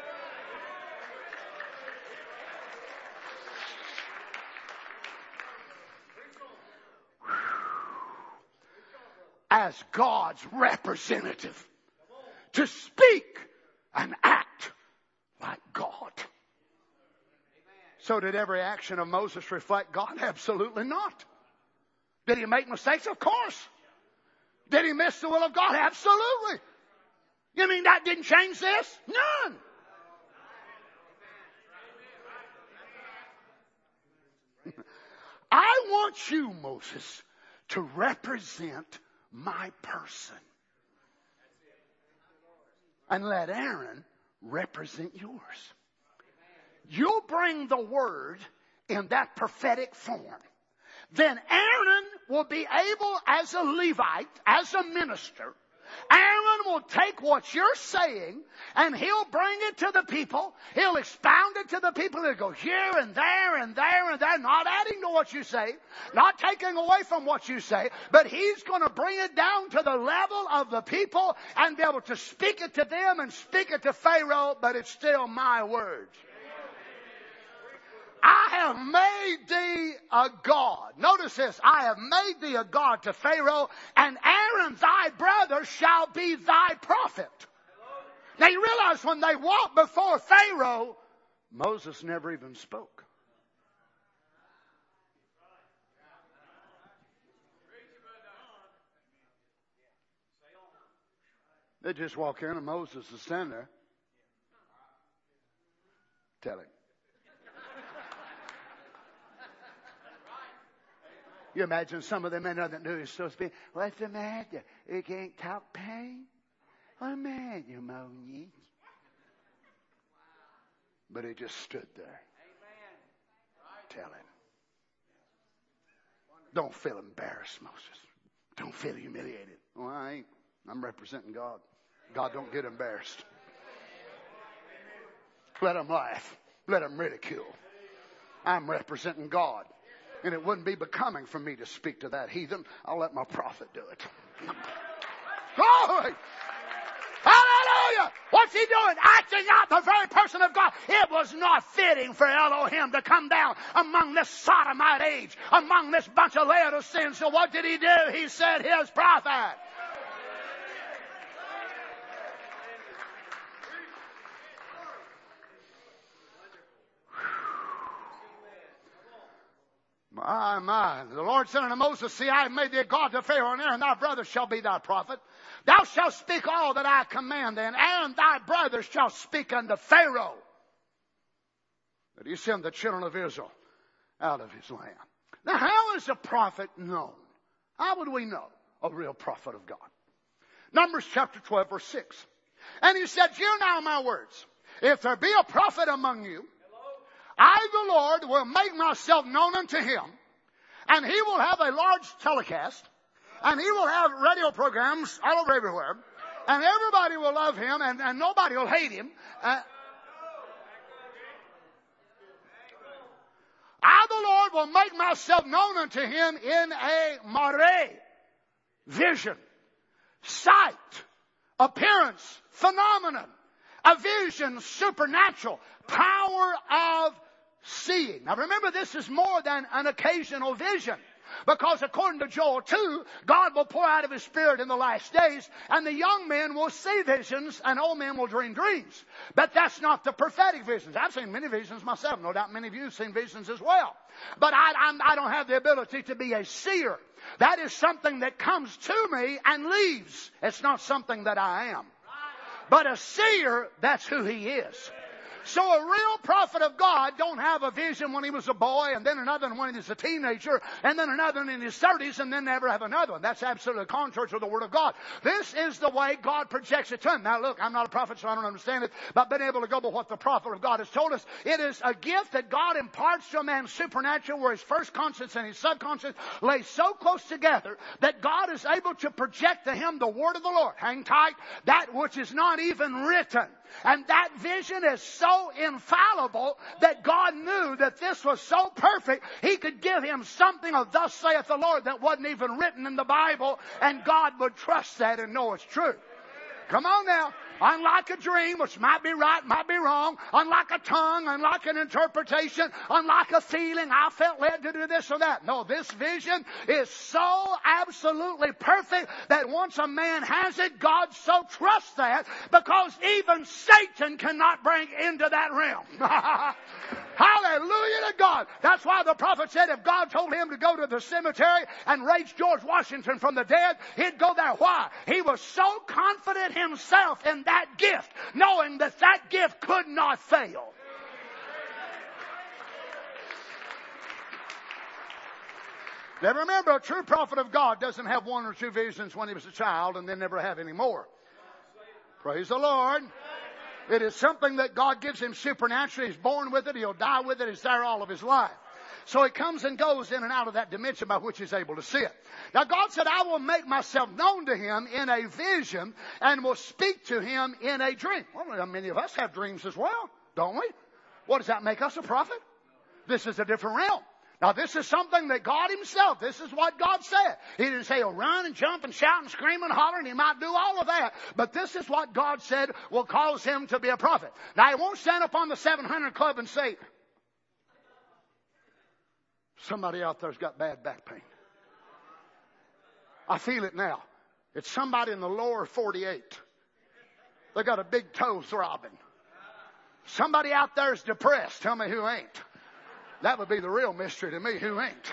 As God's representative, to speak and act like God. So did every action of Moses reflect God? Absolutely not. Did he make mistakes? Of course. Did he miss the will of God? Absolutely. You mean that didn't change this? None. I want you, Moses, to represent my person. And let Aaron represent yours. You'll bring the word in that prophetic form. Then Aaron will be able, as a Levite, as a minister, Aaron will take what you're saying and he'll bring it to the people. He'll expound it to the people. He'll go here and there and there and there, not adding to what you say, not taking away from what you say, but he's going to bring it down to the level of the people and be able to speak it to them and speak it to Pharaoh, but it's still my words. I have made thee a God. Notice this. I have made thee a God to Pharaoh, and Aaron thy brother shall be thy prophet. Now you realize when they walked before Pharaoh, Moses never even spoke. They just walk in and Moses is standing there. Tell him. You imagine some of them men that knew he was supposed to be, what's the matter? You can't talk pain? What's the matter, Monique? But he just stood there. Tell him. Don't feel embarrassed, Moses. Don't feel humiliated. Well, I ain't. I'm representing God. God don't get embarrassed. Let him laugh. Let him ridicule. I'm representing God. And it wouldn't be becoming for me to speak to that heathen. I'll let my prophet do it. Glory! Hallelujah! What's he doing? Acting out the very person of God. It was not fitting for Elohim to come down among this sodomite age, among this bunch of Laodiceans. So what did he do? He sent his prophet. My, my. The Lord said unto Moses, see, I have made thee a God to Pharaoh, and Aaron thy brother shall be thy prophet. Thou shalt speak all that I command thee, and Aaron thy brother shall speak unto Pharaoh. that he sent the children of Israel out of his land. Now, how is a prophet known? How would we know a real prophet of God? Numbers chapter twelve, verse six. And he said, hear now my words. If there be a prophet among you, I, the Lord, will make myself known unto him, and he will have a large telecast, and he will have radio programs all over everywhere, and everybody will love him, and, and nobody will hate him. Uh, I, the Lord, will make myself known unto him in a mare, vision, sight, appearance, phenomenon, a vision, supernatural, power of seeing. Now remember, this is more than an occasional vision. Because according to Joel two, God will pour out of His Spirit in the last days, and the young men will see visions, and old men will dream dreams. But that's not the prophetic visions. I've seen many visions myself. No doubt many of you have seen visions as well. But I, I'm, I don't have the ability to be a seer. That is something that comes to me and leaves. It's not something that I am. But a seer, that's who he is. So a real prophet of God don't have a vision when he was a boy, and then another one when he was a teenager, and then another one in his thirties, and then never have another one. That's absolutely contrary to the Word of God. This is the way God projects it to him. Now look, I'm not a prophet, so I don't understand it, but being able to go by what the prophet of God has told us, it is a gift that God imparts to a man supernatural, where his first conscience and his subconscious lay so close together that God is able to project to him the Word of the Lord. Hang tight. That which is not even written. And that vision is so infallible that God knew that this was so perfect, He could give him something of thus saith the Lord that wasn't even written in the Bible, and God would trust that and know it's true. Come on now. Unlike a dream, which might be right, might be wrong. Unlike a tongue, unlike an interpretation, unlike a feeling, I felt led to do this or that. No, this vision is so absolutely perfect that once a man has it, God so trusts that, because even Satan cannot bring into that realm. Hallelujah to God. That's why the prophet said if God told him to go to the cemetery and raise George Washington from the dead, he'd go there. Why? He was so confident himself in that gift, knowing that that gift could not fail. Now remember, a true prophet of God doesn't have one or two visions when he was a child and then never have any more. Praise the Lord. It is something that God gives him supernaturally. He's born with it. He'll die with it. It's there all of his life. So he comes and goes in and out of that dimension by which he's able to see it. Now God said, I will make myself known to him in a vision and will speak to him in a dream. Well, many of us have dreams as well, don't we? What does that make us, a prophet? This is a different realm. Now this is something that God himself, this is what God said. He didn't say he'll run and jump and shout and scream and holler, and he might do all of that. But this is what God said will cause him to be a prophet. Now he won't stand up on the seven hundred club and say, somebody out there's got bad back pain. I feel it now. It's somebody in the lower forty-eight. They got a big toe throbbing. Somebody out there is depressed. Tell me who ain't. That would be the real mystery to me. Who ain't?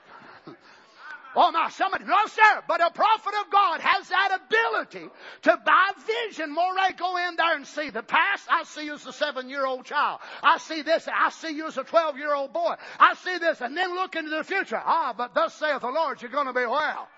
Oh my, somebody, no sir, but a prophet of God has that ability to by vision, more I go in there and see the past. I see you as a seven-year-old child. I see this. I see you as a twelve-year-old boy. I see this, and then look into the future. Ah, but thus saith the Lord, you're going to be well.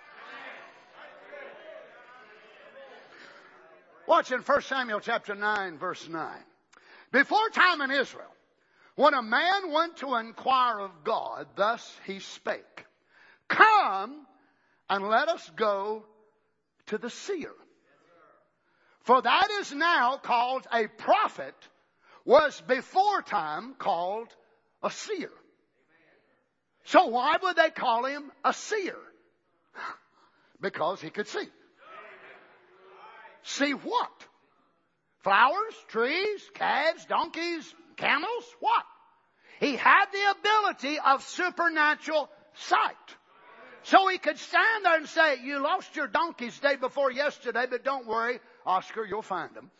Watch in First Samuel chapter nine, verse nine. Before time in Israel, when a man went to inquire of God, thus he spake, come and let us go to the seer. For that is now called a prophet, was before time called a seer. So why would they call him a seer? Because he could see. See what? Flowers, trees, calves, donkeys, camels? What? He had the ability of supernatural sight. So he could stand there and say, you lost your donkeys day before yesterday, but don't worry, Oscar, you'll find them.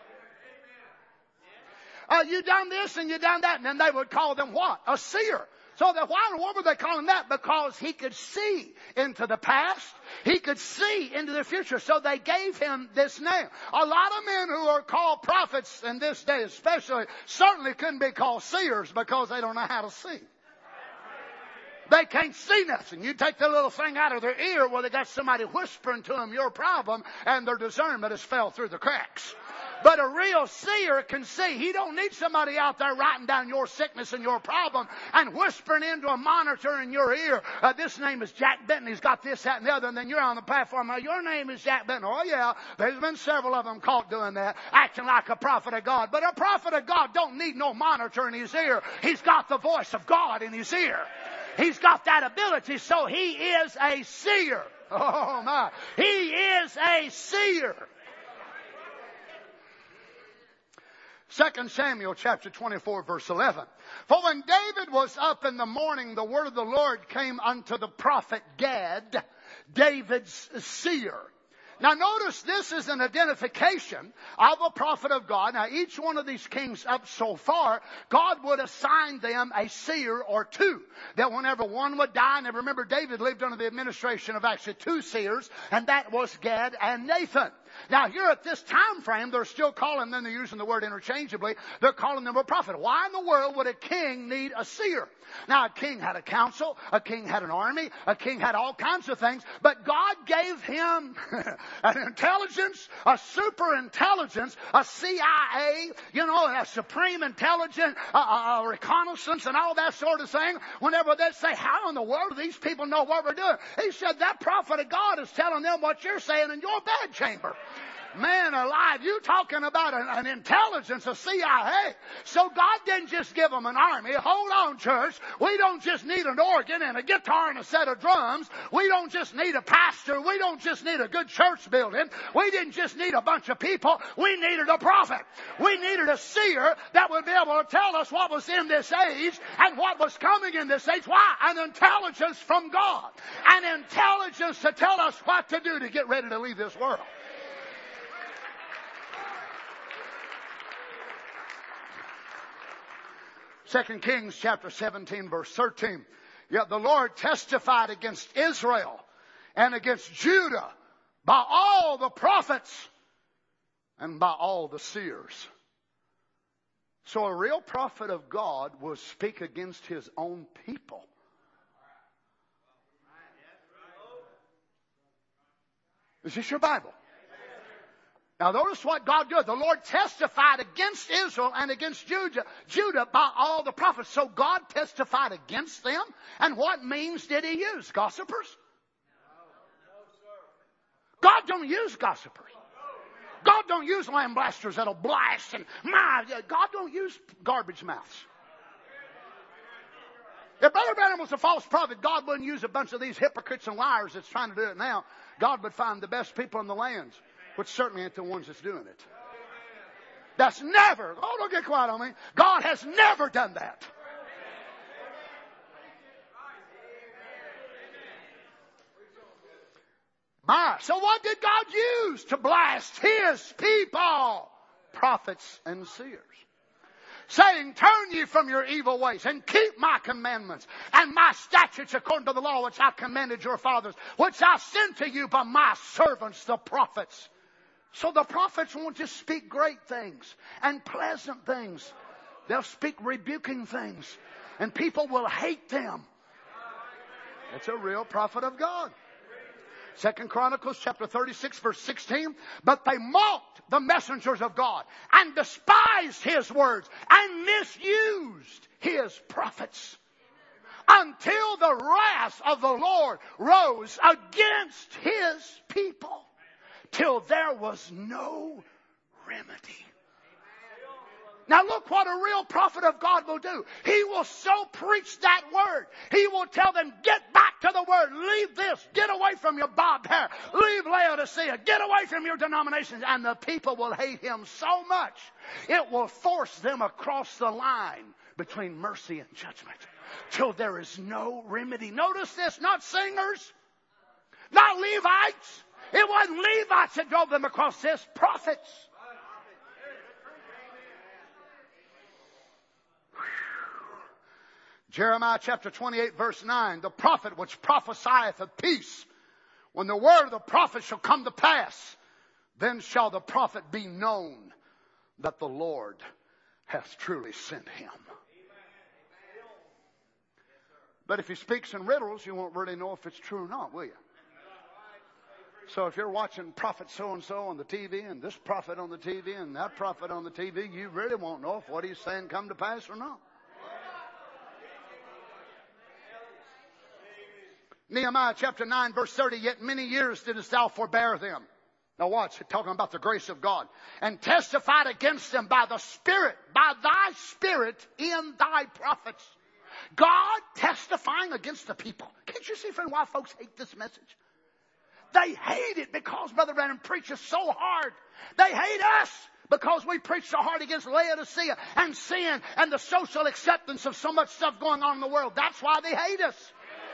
Uh, you done this and you done that. And then they would call them what? A seer. So that why in the world were they calling that? Because he could see into the past. He could see into the future. So they gave him this name. A lot of men who are called prophets in this day especially certainly couldn't be called seers because they don't know how to see. They can't see nothing. You take the little thing out of their ear where they got somebody whispering to them your problem and their discernment has fell through the cracks. But a real seer can see. He don't need somebody out there writing down your sickness and your problem and whispering into a monitor in your ear. Uh, this name is Jack Benton. He's got this, that, and the other. And then you're on the platform. Uh, your name is Jack Benton. Oh, yeah. There's been several of them caught doing that, acting like a prophet of God. But a prophet of God don't need no monitor in his ear. He's got the voice of God in his ear. He's got that ability, so he is a seer. Oh, my. He is a seer. Second Samuel chapter twenty-four verse eleven. For when David was up in the morning, the word of the Lord came unto the prophet Gad, David's seer. Now notice this is an identification of a prophet of God. Now each one of these kings up so far, God would assign them a seer or two. That whenever one would die, and remember David lived under the administration of actually two seers, and that was Gad and Nathan. Now here at this time frame, they're still calling them, they're using the word interchangeably, they're calling them a prophet. Why in the world would a king need a seer? Now a king had a council, a king had an army, a king had all kinds of things, but God gave him an intelligence, a super intelligence, a C I A, you know, a supreme intelligence, a, a, a reconnaissance and all that sort of thing. Whenever they say, how in the world do these people know what we're doing? He said, that prophet of God is telling them what you're saying in your bedchamber. Man alive, you talking about an, an intelligence, a C I A. So God didn't just give them an army. Hold on, church. We don't just need an organ and a guitar and a set of drums. We don't just need a pastor. We don't just need a good church building. We didn't just need a bunch of people. We needed a prophet. We needed a seer that would be able to tell us what was in this age and what was coming in this age. Why? An intelligence from God. An intelligence to tell us what to do to get ready to leave this world. Second Kings chapter seventeen verse thirteen. Yet the Lord testified against Israel and against Judah by all the prophets and by all the seers. So a real prophet of God will speak against his own people. Is this your Bible? Now notice what God did. The Lord testified against Israel and against Judah, Judah by all the prophets. So God testified against them. And what means did he use? Gossipers? God don't use gossipers. God don't use lamblasters that'll blast and my. God don't use garbage mouths. If Brother Branham was a false prophet, God wouldn't use a bunch of these hypocrites and liars that's trying to do it now. God would find the best people in the lands, which certainly ain't the ones that's doing it. That's never, oh, don't get quiet on me. God has never done that. My, so what did God use to blast his people? Prophets and seers. Saying, turn ye from your evil ways and keep my commandments and my statutes according to the law which I commanded your fathers, which I sent to you by my servants, the prophets. So the prophets won't just speak great things and pleasant things. They'll speak rebuking things and people will hate them. That's a real prophet of God. Second Chronicles chapter thirty-six verse sixteen. But they mocked the messengers of God and despised his words and misused his prophets until the wrath of the Lord rose against his people till there was no remedy. Now look what a real prophet of God will do. He will so preach that word. He will tell them, get back to the word. Leave this. Get away from your bobbed hair. Leave Laodicea. Get away from your denominations. And the people will hate him so much, it will force them across the line between mercy and judgment till there is no remedy. Notice this, not singers, not Levites. It wasn't Levites that drove them across this, prophets. Jeremiah chapter twenty-eight verse nine, the prophet which prophesieth of peace, when the word of the prophet shall come to pass, then shall the prophet be known that the Lord hath truly sent him. But if he speaks in riddles, you won't really know if it's true or not, will you? So if you're watching prophet so-and-so on the T V and this prophet on the T V and that prophet on the T V, you really won't know if what he's saying come to pass or not. Nehemiah chapter nine verse thirty, yet many years didst thou forbear them. Now watch, talking about the grace of God. And testified against them by the Spirit, by thy Spirit in thy prophets. God testifying against the people. Can't you see, friend, why folks hate this message? They hate it because Brother Branham preaches so hard. They hate us because we preach so hard against Laodicea and sin and the social acceptance of so much stuff going on in the world. That's why they hate us.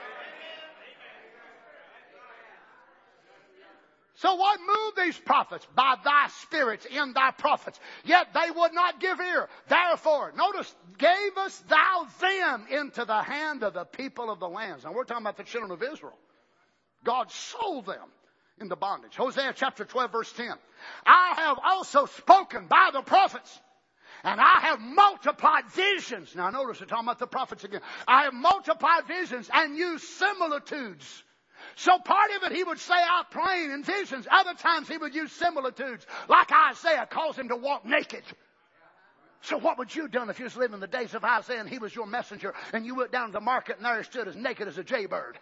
So what moved these prophets? By thy spirits in thy prophets. Yet they would not give ear. Therefore, notice, gavest thou them into the hand of the people of the lands. Now we're talking about the children of Israel. God sold them into bondage. Hosea chapter twelve verse ten. I have also spoken by the prophets, and I have multiplied visions. Now notice we're talking about the prophets again. I have multiplied visions and used similitudes. So part of it he would say out plain in visions. Other times he would use similitudes. Like Isaiah calls him to walk naked. So what would you have done if you was living in the days of Isaiah and he was your messenger and you went down to the market and there he stood as naked as a jaybird?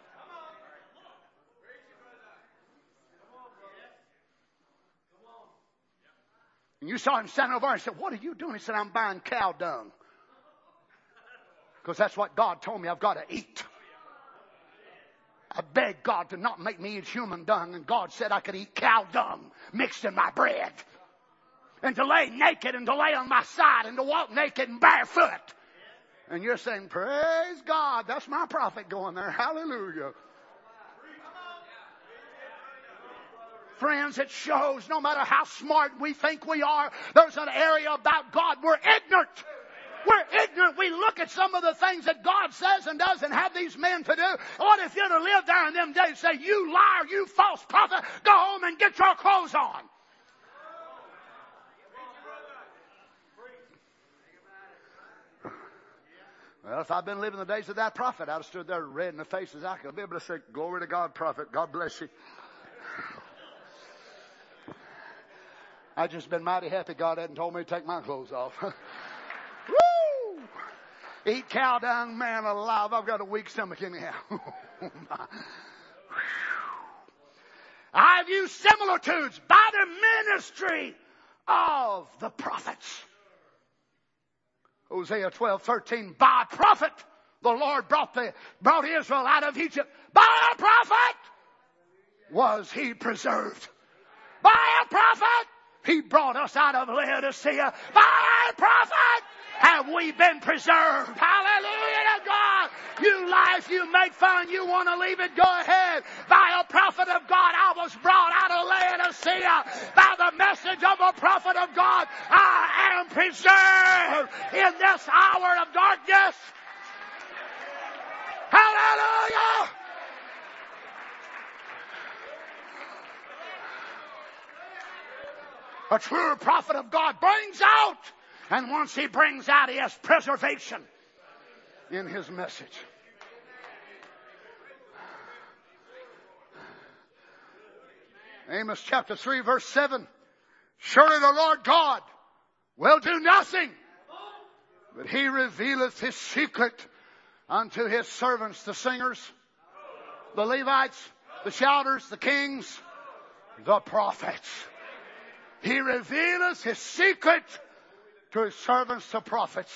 And you saw him standing over there and said, what are you doing? He said, I'm buying cow dung. Because that's what God told me I've got to eat. I begged God to not make me eat human dung. And God said I could eat cow dung mixed in my bread. And to lay naked and to lay on my side and to walk naked and barefoot. And you're saying, praise God. That's my prophet going there. Hallelujah. Friends, it shows no matter how smart we think we are, there's an area about God we're ignorant. We're ignorant. We look at some of the things that God says and does and have these men to do. What if you'd have lived there in them days and say, you liar, you false prophet, go home and get your clothes on. Well, if I'd been living the days of that prophet, I'd have stood there red in the face as I could be able to say, glory to God, prophet. God bless you. I've just been mighty happy God hadn't told me to take my clothes off. Woo! Eat cow dung, man alive. I've got a weak stomach anyhow. I've used similitudes by the ministry of the prophets. Hosea twelve thirteen. By a prophet, the Lord brought, the, brought Israel out of Egypt. By a prophet was he preserved. By a prophet, he brought us out of Laodicea. By a prophet have we been preserved. Hallelujah to God. You life, you make fun, you want to leave it, go ahead. By a prophet of God, I was brought out of Laodicea. By the message of a prophet of God, I am preserved in this hour of darkness. Hallelujah. A true prophet of God brings out, and once he brings out, he has preservation in his message. Amos chapter three verse seven. Surely the Lord God will do nothing, but he revealeth his secret unto his servants, the singers, the Levites, the shouters, the kings, the prophets. He revealeth his secret to his servants, the prophets.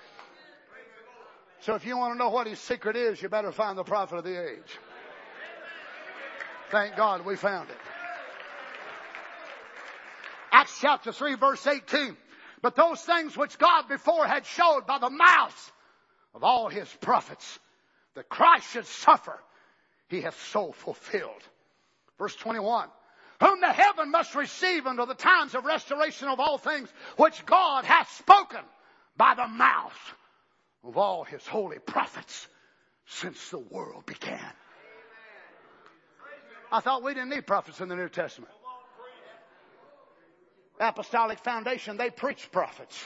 So if you want to know what his secret is, you better find the prophet of the age. Thank God we found it. Acts chapter three verse eighteen. But those things which God before had showed by the mouth of all his prophets, that Christ should suffer, he hath so fulfilled. Verse twenty-one. Whom the heaven must receive until the times of restoration of all things, which God hath spoken by the mouth of all his holy prophets since the world began. I thought we didn't need prophets in the New Testament. Apostolic Foundation, they preach prophets.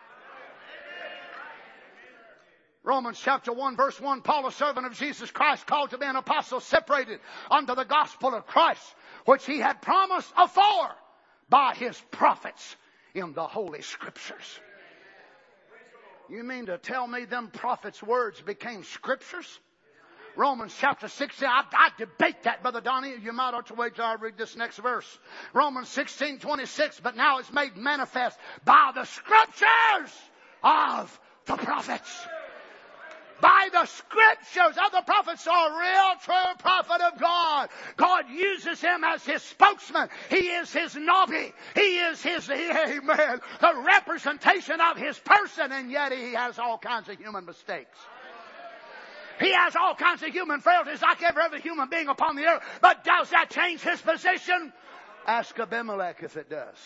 Romans chapter one verse one, Paul, a servant of Jesus Christ, called to be an apostle, separated unto the gospel of Christ, which he had promised afore by his prophets in the Holy Scriptures. You mean to tell me them prophets' words became scriptures? Romans chapter sixteen, I, I debate that, Brother Donnie. You might ought to wait till I read this next verse. Romans sixteen twenty-six, but now it's made manifest by the Scriptures of the prophets. By the Scriptures of the prophets, a real true prophet of God. God uses him as his spokesman. He is his Nabi. He is his, amen, the representation of his person, and yet he has all kinds of human mistakes. He has all kinds of human frailties like every other human being upon the earth. But does that change his position? Ask Abimelech if it does.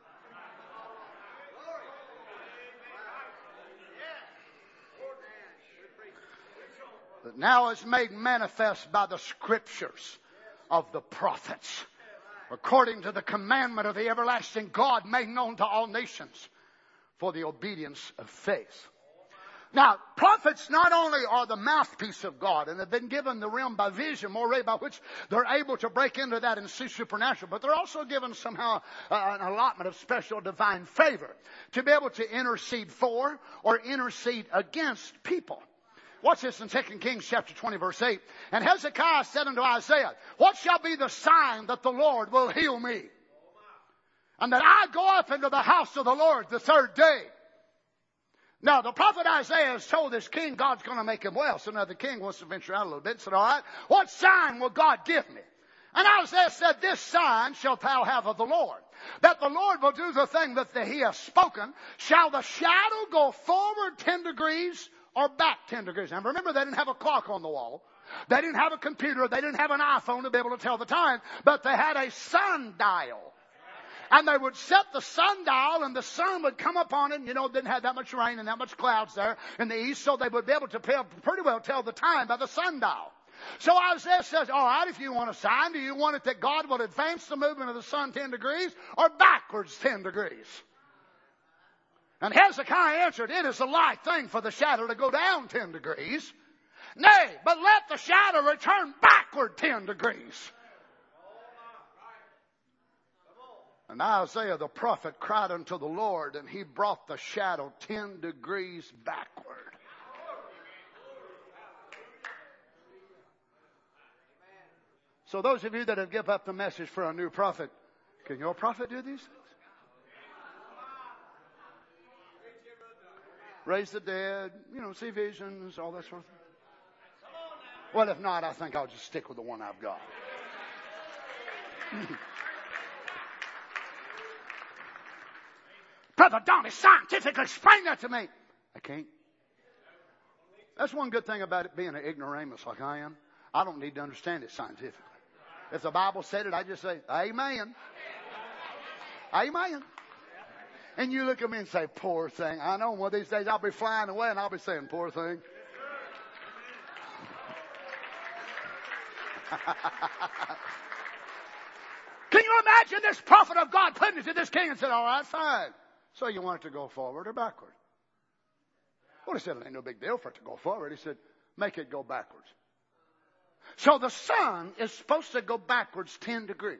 But now it's made manifest by the Scriptures of the prophets, according to the commandment of the everlasting God made known to all nations for the obedience of faith. Now, prophets not only are the mouthpiece of God and have been given the realm by vision, more by which they're able to break into that and see supernatural, but they're also given somehow uh, an allotment of special divine favor to be able to intercede for or intercede against people. Watch this in Second Kings chapter twenty verse eight. And Hezekiah said unto Isaiah, what shall be the sign that the Lord will heal me? And that I go up into the house of the Lord the third day. Now, the prophet Isaiah has told this king God's going to make him well. So now the king wants to venture out a little bit and said, all right, what sign will God give me? And Isaiah said, this sign shalt thou have of the Lord, that the Lord will do the thing that he has spoken. Shall the shadow go forward ten degrees or back ten degrees? Now remember, they didn't have a clock on the wall. They didn't have a computer. They didn't have an iPhone to be able to tell the time. But they had a sundial. And they would set the sundial, and the sun would come up on it. And, you know, it didn't have that much rain and that much clouds there in the east, so they would be able to pretty well tell the time by the sundial. So Isaiah says, all right, if you want a sign, do you want it that God will advance the movement of the sun ten degrees or backwards ten degrees? And Hezekiah answered, it is a light thing for the shadow to go down ten degrees. Nay, but let the shadow return backward ten degrees. And Isaiah the prophet cried unto the Lord, and he brought the shadow ten degrees backward. So those of you that have given up the message for a new prophet, can your prophet do these things? Raise the dead, you know, see visions, all that sort of thing. Well, if not, I think I'll just stick with the one I've got. Brother Donnie, scientifically explain that to me. I can't. That's one good thing about it being an ignoramus like I am. I don't need to understand it scientifically. If the Bible said it, I just say, amen. Amen. And you look at me and say, poor thing. I know one of these days I'll be flying away and I'll be saying, poor thing. Can you imagine this prophet of God putting it to this king and said, all right, fine. So you want it to go forward or backward? Well, he said, it ain't no big deal for it to go forward. He said, make it go backwards. So the sun is supposed to go backwards ten degrees.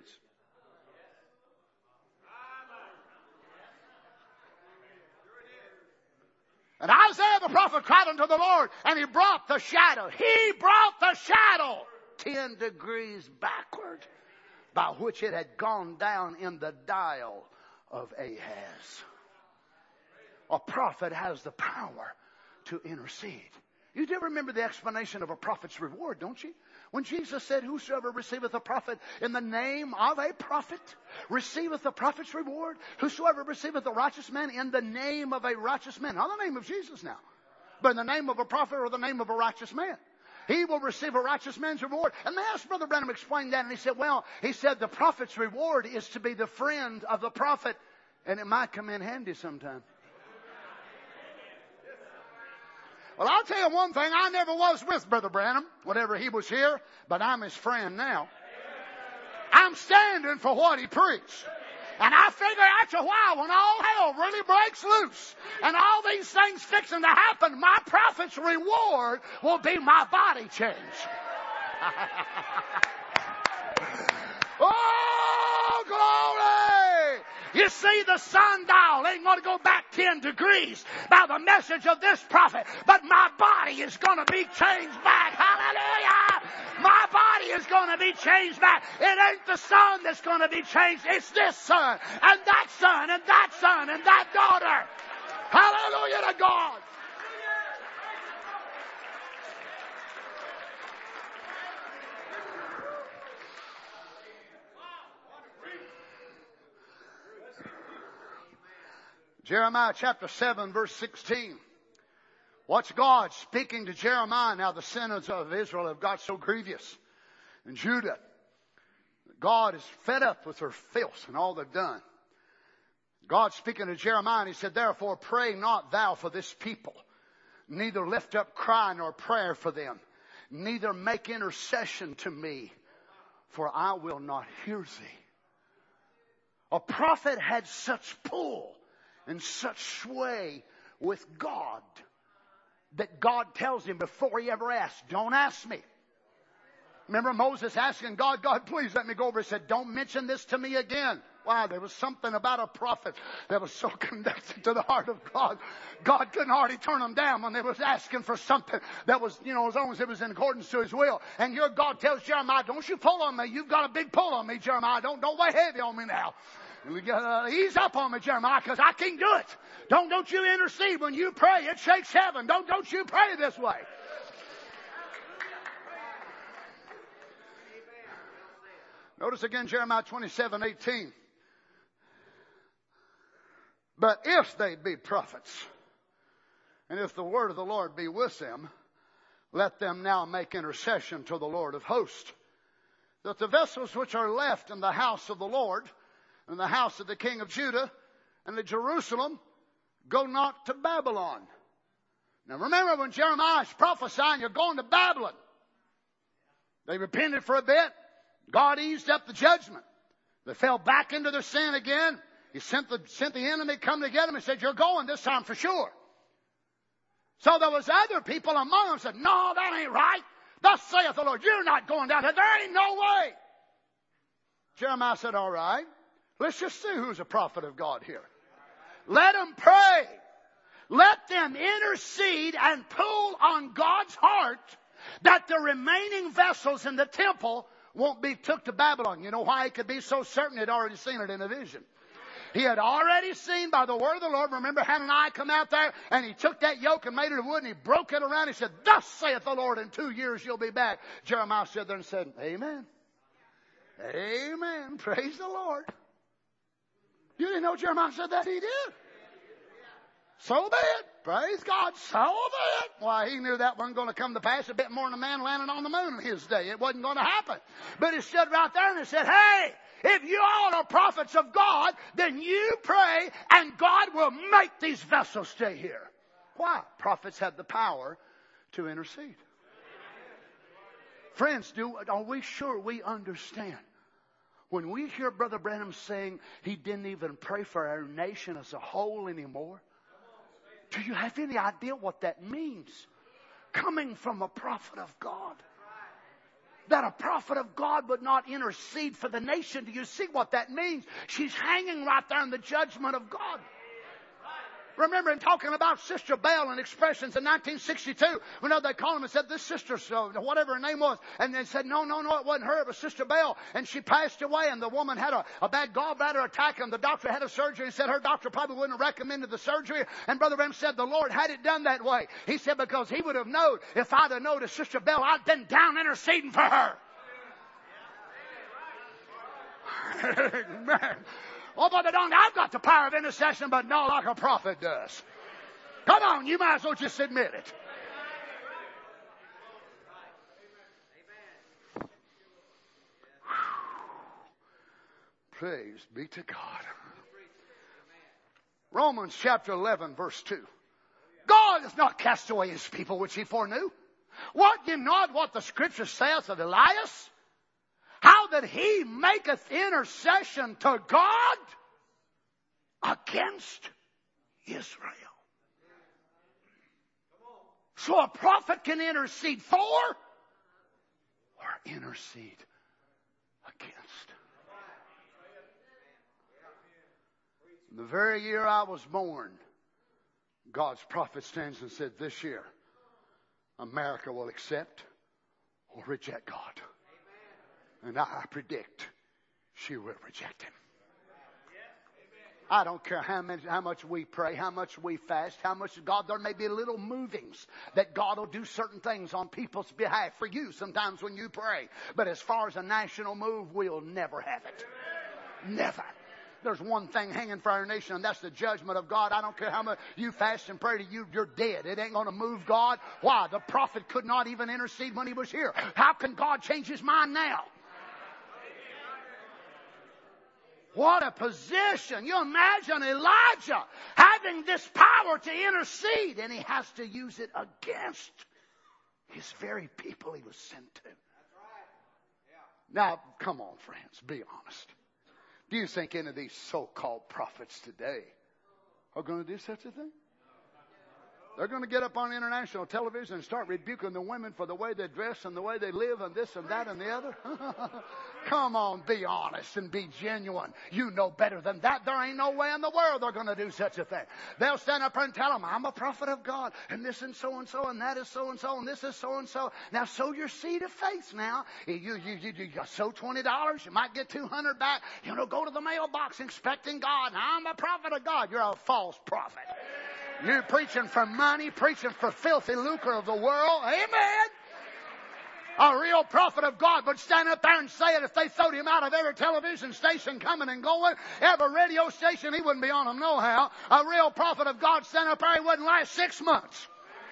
And Isaiah the prophet cried unto the Lord, and he brought the shadow. He brought the shadow ten degrees backward, by which it had gone down in the dial of Ahaz. A prophet has the power to intercede. You do remember the explanation of a prophet's reward, don't you? When Jesus said, whosoever receiveth a prophet in the name of a prophet receiveth the prophet's reward. Whosoever receiveth a righteous man in the name of a righteous man. Not the name of Jesus now, but in the name of a prophet or the name of a righteous man. He will receive a righteous man's reward. And they asked Brother Branham to explain that. And he said, well, he said the prophet's reward is to be the friend of the prophet. And it might come in handy sometime. Well, I'll tell you one thing. I never was with Brother Branham whenever he was here, but I'm his friend now. I'm standing for what he preached. And I figure after a while, when all hell really breaks loose and all these things fixing to happen, my prophet's reward will be my body change. Oh, glory! You see, the sundial ain't going to go back ten degrees by the message of this prophet, but my body is going to be changed back. Hallelujah! My body is going to be changed back. It ain't the son that's going to be changed. It's this son, and that son, and that son, and that daughter. Hallelujah to God. Jeremiah chapter seven, verse sixteen. Watch God speaking to Jeremiah. Now the sins of Israel have got so grievous. And Judah, God is fed up with their filth and all they've done. God speaking to Jeremiah, and he said, therefore pray not thou for this people, neither lift up cry nor prayer for them, neither make intercession to me, for I will not hear thee. A prophet had such pull and such sway with God that God tells him before he ever asks, don't ask me. Remember Moses asking God, God, please let me go over. He said, don't mention this to me again. Wow, there was something about a prophet that was so connected to the heart of God. God couldn't hardly turn them down when they was asking for something that was, you know, as long as it was in accordance to his will. And your God tells Jeremiah, don't you pull on me. You've got a big pull on me, Jeremiah. Don't, don't weigh heavy on me now. Uh, ease up on me, Jeremiah, because I can't do it. Don't, don't you intercede. When you pray, it shakes heaven. Don't, don't you pray this way. Notice again Jeremiah twenty-seven eighteen. But if they be prophets, and if the word of the Lord be with them, let them now make intercession to the Lord of hosts, that the vessels which are left in the house of the Lord, and the house of the king of Judah, and at Jerusalem, go not to Babylon. Now remember, when Jeremiah is prophesying, you're going to Babylon. They repented for a bit. God eased up the judgment. They fell back into their sin again. He sent the, sent the enemy come to get them and said, you're going this time for sure. So there was other people among them said, no, that ain't right. Thus saith the Lord, you're not going down there. There ain't no way. Jeremiah said, all right. Let's just see who's a prophet of God here. Let them pray. Let them intercede and pull on God's heart that the remaining vessels in the temple won't be took to Babylon. You know why he could be so certain? He'd already seen it in a vision. He had already seen by the word of the Lord. Remember Hananiah come out there and he took that yoke and made it of wood and he broke it around. He said, thus saith the Lord, in two years you'll be back. Jeremiah stood there and said, amen. Amen. Praise the Lord. You didn't know Jeremiah said that? He did. So be it. Praise God. So be it. Why, he knew that wasn't going to come to pass a bit more than a man landing on the moon in his day. It wasn't going to happen. But he stood right there and he said, hey, if you all are prophets of God, then you pray and God will make these vessels stay here. Why? Prophets had the power to intercede. Friends, do, are we sure we understand? When we hear Brother Branham saying he didn't even pray for our nation as a whole anymore, do you have any idea what that means? Coming from a prophet of God. That a prophet of God would not intercede for the nation. Do you see what that means? She's hanging right there in the judgment of God. Remember in talking about Sister Bell and expressions in nineteen sixty-two, we know they called him and said, this sister, so whatever her name was, and they said, no, no, no, it wasn't her, it was Sister Bell, and she passed away, and the woman had a, a bad gallbladder attack, and the doctor had a surgery, and said her doctor probably wouldn't have recommended the surgery, and Brother Branham said the Lord had it done that way. He said because he would have known, if I'd have known Sister Bell, I'd been down interceding for her. Amen. Oh, Brother Don, I've got the power of intercession, but not like a prophet does. Come on, you might as well just admit it. Praise be to God. Romans chapter eleven, verse two. God God does not cast away his people which he foreknew. What ye not what the scripture saith of Elias? How that he maketh intercession to God against Israel. So a prophet can intercede for or intercede against. The very year I was born, God's prophet stands and said, this year, America will accept or reject God. And I predict she will reject him. I don't care how much, how much we pray, how much we fast, how much God, there may be little movings that God will do certain things on people's behalf for you sometimes when you pray. But as far as a national move, we'll never have it. Never. There's one thing hanging for our nation, and that's the judgment of God. I don't care how much you fast and pray to you, you're dead. It ain't going to move God. Why? The prophet could not even intercede when he was here. How can God change his mind now? What a position. You imagine Elijah having this power to intercede, and he has to use it against his very people he was sent to. Now, come on, friends, be honest. Do you think any of these so-called prophets today are going to do such a thing? They're going to get up on international television and start rebuking the women for the way they dress and the way they live and this and that and the other? Come on, be honest and be genuine. You know better than that. There ain't no way in the world they're going to do such a thing. They'll stand up and tell them, I'm a prophet of God, and this and so and so, and that is so and so, and this is so and so. Now sow your seed of faith now. You, you, you, you sow twenty dollars, you might get two hundred back. You know, go to the mailbox expecting God. I'm a prophet of God. You're a false prophet. You're preaching for money, preaching for filthy lucre of the world. Amen. A real prophet of God would stand up there and say it if they throwed him out of every television station coming and going, every radio station, he wouldn't be on them no how. A real prophet of God stand up there, he wouldn't last six months.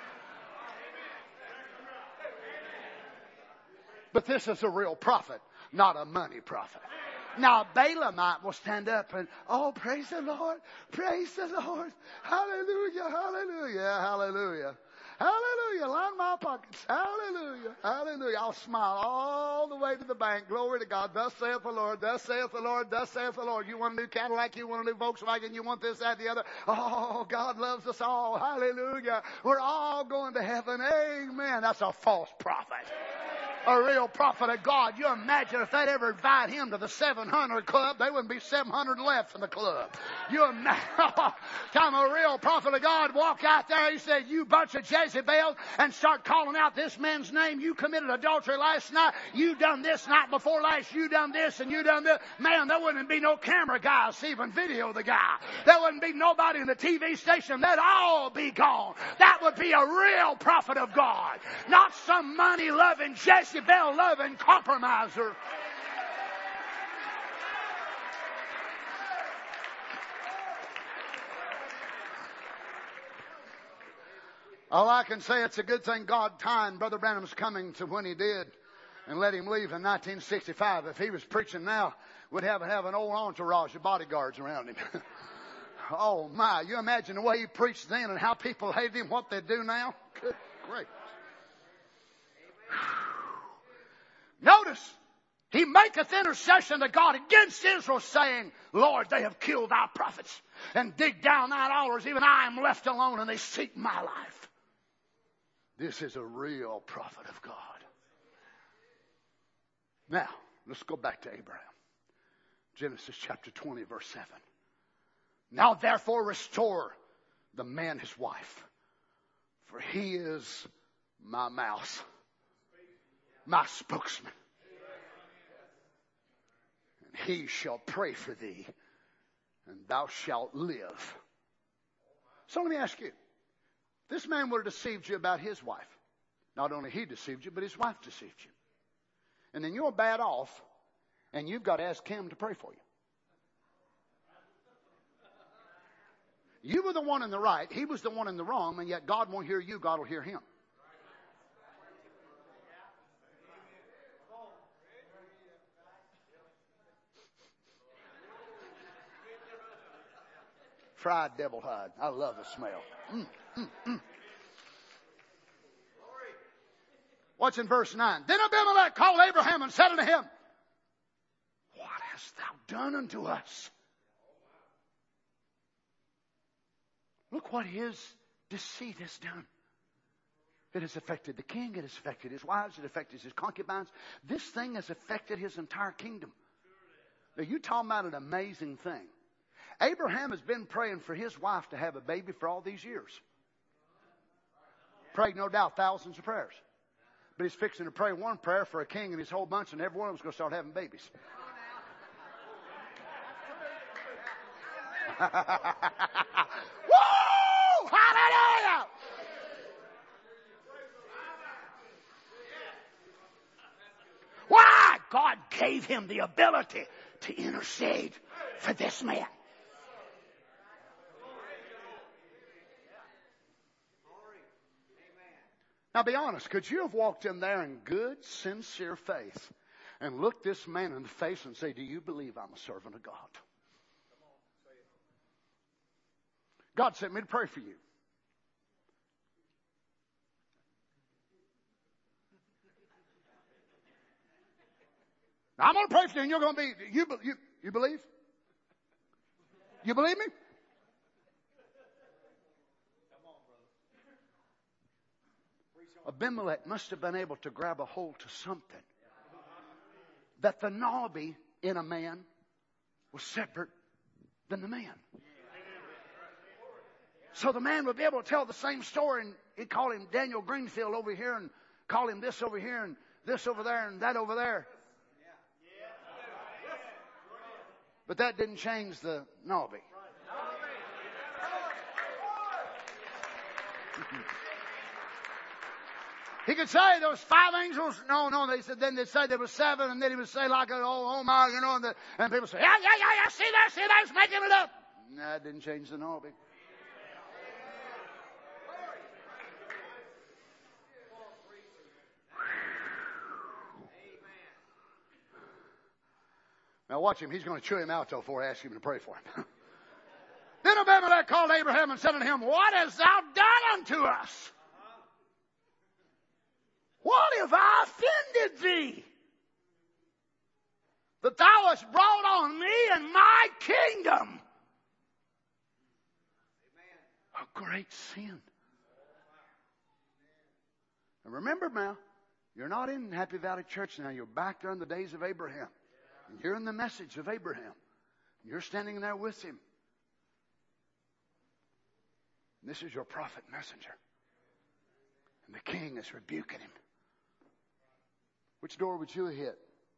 But this is a real prophet, not a money prophet. Now, Balaamite will stand up and, oh, praise the Lord, praise the Lord, hallelujah, hallelujah, hallelujah, hallelujah, line my pockets, hallelujah, hallelujah. I'll smile all the way to the bank, glory to God, thus saith the Lord, thus saith the Lord, thus saith the Lord. You want a new Cadillac, you want a new Volkswagen, you want this, that, the other. Oh, God loves us all, hallelujah. We're all going to heaven, amen. That's a false prophet. A real prophet of God. You imagine if they'd ever invite him to the seven hundred club, there wouldn't be seven hundred left in the club. You imagine, time a real prophet of God walk out there, he said, you bunch of Jezebels, and start calling out this man's name. You committed adultery last night. You done this night before last. You done this and you done this. Man, there wouldn't be no camera guys to even video the guy. There wouldn't be nobody in the T V station. They'd all be gone. That would be a real prophet of God. Not some money-loving Jezebel. Jezebel loving compromiser. All I can say, it's a good thing God timed Brother Branham's coming to when he did and let him leave in nineteen sixty-five. If he was preaching now, we'd have, have an old entourage of bodyguards around him. Oh my, you imagine the way he preached then and how people hated him, what they do now? Good great. Notice, he maketh intercession to God against Israel, saying, Lord, they have killed thy prophets and dig down thine altars. Even I am left alone, and they seek my life. This is a real prophet of God. Now, let's go back to Abraham. Genesis chapter twenty, verse seven. Now therefore restore the man his wife, for he is my mouth, my spokesman. And he shall pray for thee, and thou shalt live. So let me ask you, this man would have deceived you about his wife. Not only he deceived you, but his wife deceived you. And then you're bad off, and you've got to ask him to pray for you. You were the one in the right, he was the one in the wrong, and yet God won't hear you, God will hear him. Fried devil hide. I love the smell. Mm, mm, mm. What's in verse nine? Then Abimelech called Abraham and said unto him, what hast thou done unto us? Look what his deceit has done. It has affected the king. It has affected his wives. It affected his concubines. This thing has affected his entire kingdom. Now, you talking about an amazing thing. Abraham has been praying for his wife to have a baby for all these years. Prayed, no doubt, thousands of prayers. But he's fixing to pray one prayer for a king and his whole bunch, and every one of them's going to start having babies. Woo! Hallelujah! Why? God gave him the ability to intercede for this man. Now be honest, could you have walked in there in good, sincere faith and looked this man in the face and say, do you believe I'm a servant of God? God sent me to pray for you. Now, I'm going to pray for you and you're going to be, you, you, you believe? You believe me? Abimelech must have been able to grab a hold to something. That the knobby in a man was separate than the man. So the man would be able to tell the same story, and he'd call him Daniel Greenfield over here and call him this over here and this over there and that over there. But that didn't change the knobby. He could say there was five angels. No, no, they said, then they'd say there was seven, and then he would say like, oh, oh my, you know, and, the, and people say, yeah, yeah, yeah, yeah, see there, see there, he's making it up. No, that didn't change the knobby. Now watch him. He's going to chew him out till before I ask him to pray for him. Then Abimelech called Abraham and said unto him, what hast thou done unto us? What have I offended thee? That thou hast brought on me and my kingdom a great sin. And remember now, you're not in Happy Valley Church now. You're back there in the days of Abraham. And you're in the message of Abraham. You're standing there with him. And this is your prophet messenger. And the king is rebuking him. Which door would you hit?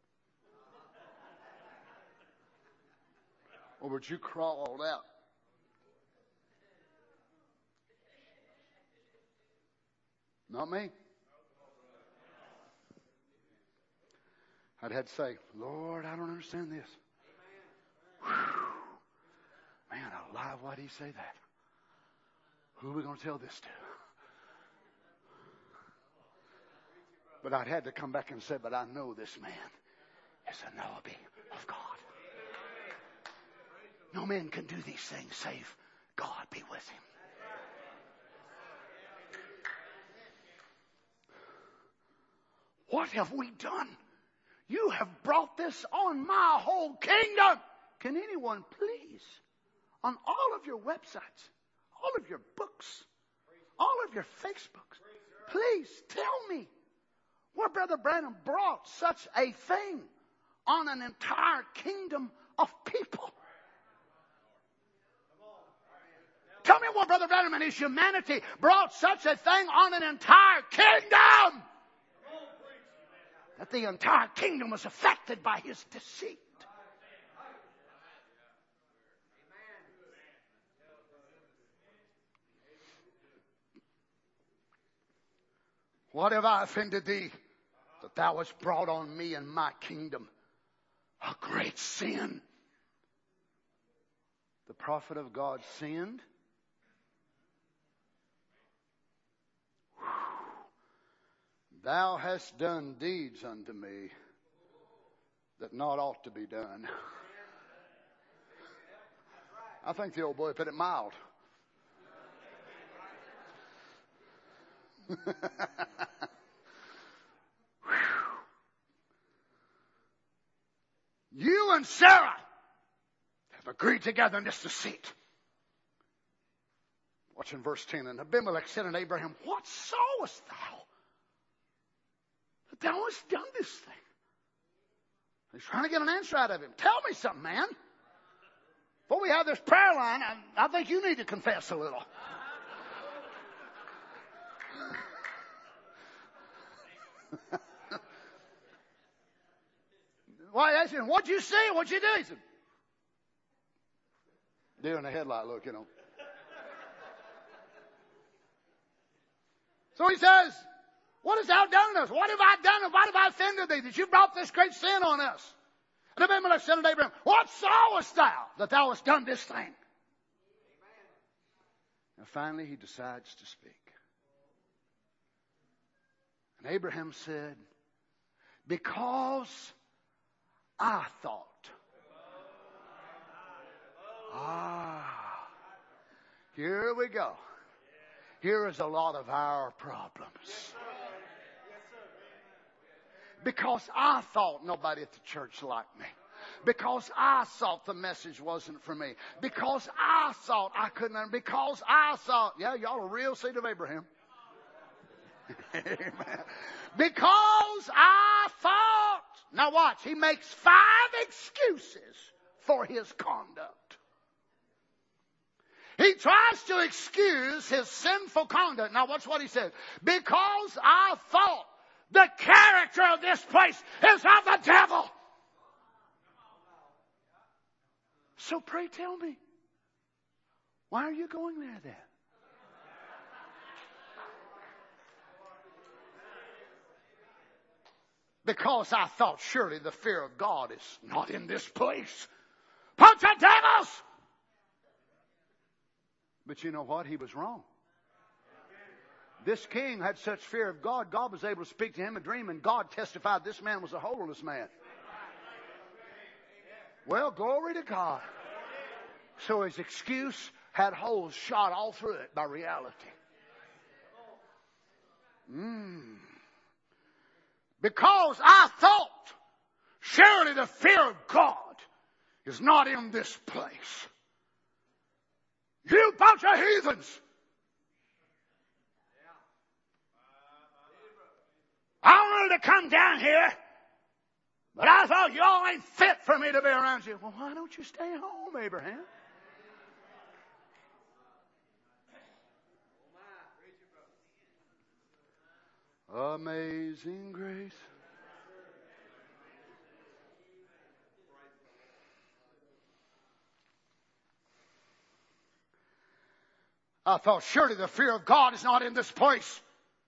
Or would you crawl out? Not me. I'd had to say, Lord, I don't understand this. Whew. Man, alive, why did he say that? Who are we going to tell this to? But I'd had to come back and say, but I know this man is a knobby of God. No man can do these things save God be with him. What have we done? You have brought this on my whole kingdom. Can anyone please, on all of your websites, all of your books, all of your Facebooks, please tell me where Brother Branham brought such a thing on an entire kingdom of people. Tell me where Brother Branham and his humanity brought such a thing on an entire kingdom. That the entire kingdom was affected by his deceit. What have I offended thee, that thou hast brought on me and my kingdom a great sin? The prophet of God sinned. Thou hast done deeds unto me that not ought to be done. I think the old boy put it mild. You and Sarah have agreed together in this deceit. Watch in verse ten. And Abimelech said unto Abraham, what sawest thou that thou hast done this thing? He's trying to get an answer out of him. Tell me something, man. Before we have this prayer line, I, I think you need to confess a little. Why, well, I said, what'd you see? What'd you do? He said, deer in the headlight look, you know. So he says, what hast thou done to us? What have I done and what have I offended thee that you brought this great sin on us? And Abimelech said unto Abraham, what sawest thou that thou hast done this thing? Amen. And finally he decides to speak. And Abraham said, because I thought. Ah, here we go. Here is a lot of our problems. Because I thought nobody at the church liked me. Because I thought the message wasn't for me. Because I thought I couldn't. Because I thought, yeah, y'all a real seed of Abraham. Amen. Because I thought. Now watch, he makes five excuses for his conduct. He tries to excuse his sinful conduct. Now watch what he says. Because I thought the character of this place is of the devil. So pray tell me, why are you going there then? Because I thought surely the fear of God is not in this place. Bunch of devils! But you know what? He was wrong. This king had such fear of God, God was able to speak to him in a dream, and God testified this man was a holiness man. Well, glory to God. So his excuse had holes shot all through it by reality. Mm. Because I thought, surely the fear of God is not in this place. You bunch of heathens! I wanted to come down here, but I thought y'all ain't fit for me to be around you. Well, why don't you stay home, Abraham? Amazing grace. I thought, surely the fear of God is not in this place.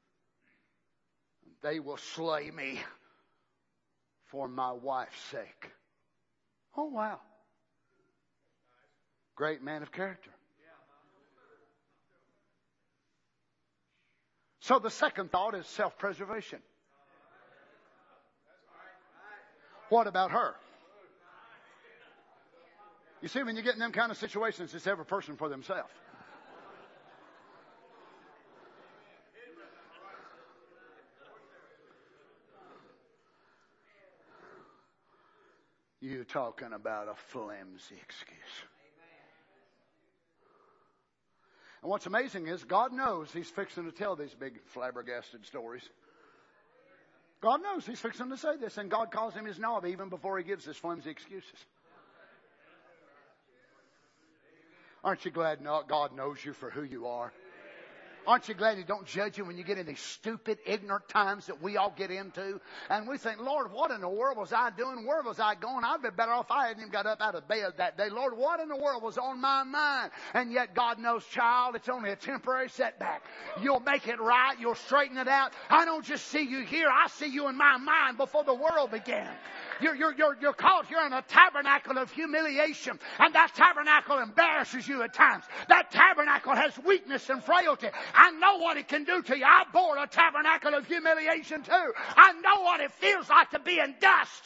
They will slay me for my wife's sake. Oh, wow. Great man of character. So the second thought is self-preservation. What about her? You see, when you get in them kind of situations, it's every person for themselves. You talking about a flimsy excuse. And what's amazing is God knows he's fixing to tell these big flabbergasted stories. God knows he's fixing to say this, and God calls him his knob even before he gives his flimsy excuses. Aren't you glad God knows you for who you are? Aren't you glad he don't judge you when you get in these stupid, ignorant times that we all get into? And we think, Lord, what in the world was I doing? Where was I going? I'd be better off if I hadn't even got up out of bed that day. Lord, what in the world was on my mind? And yet God knows, child, it's only a temporary setback. You'll make it right. You'll straighten it out. I don't just see you here. I see you in my mind before the world began. You're, you're, you're, you're caught here in a tabernacle of humiliation. And that tabernacle embarrasses you at times. That tabernacle has weakness and frailty. I know what it can do to you. I bore a tabernacle of humiliation too. I know what it feels like to be in dust.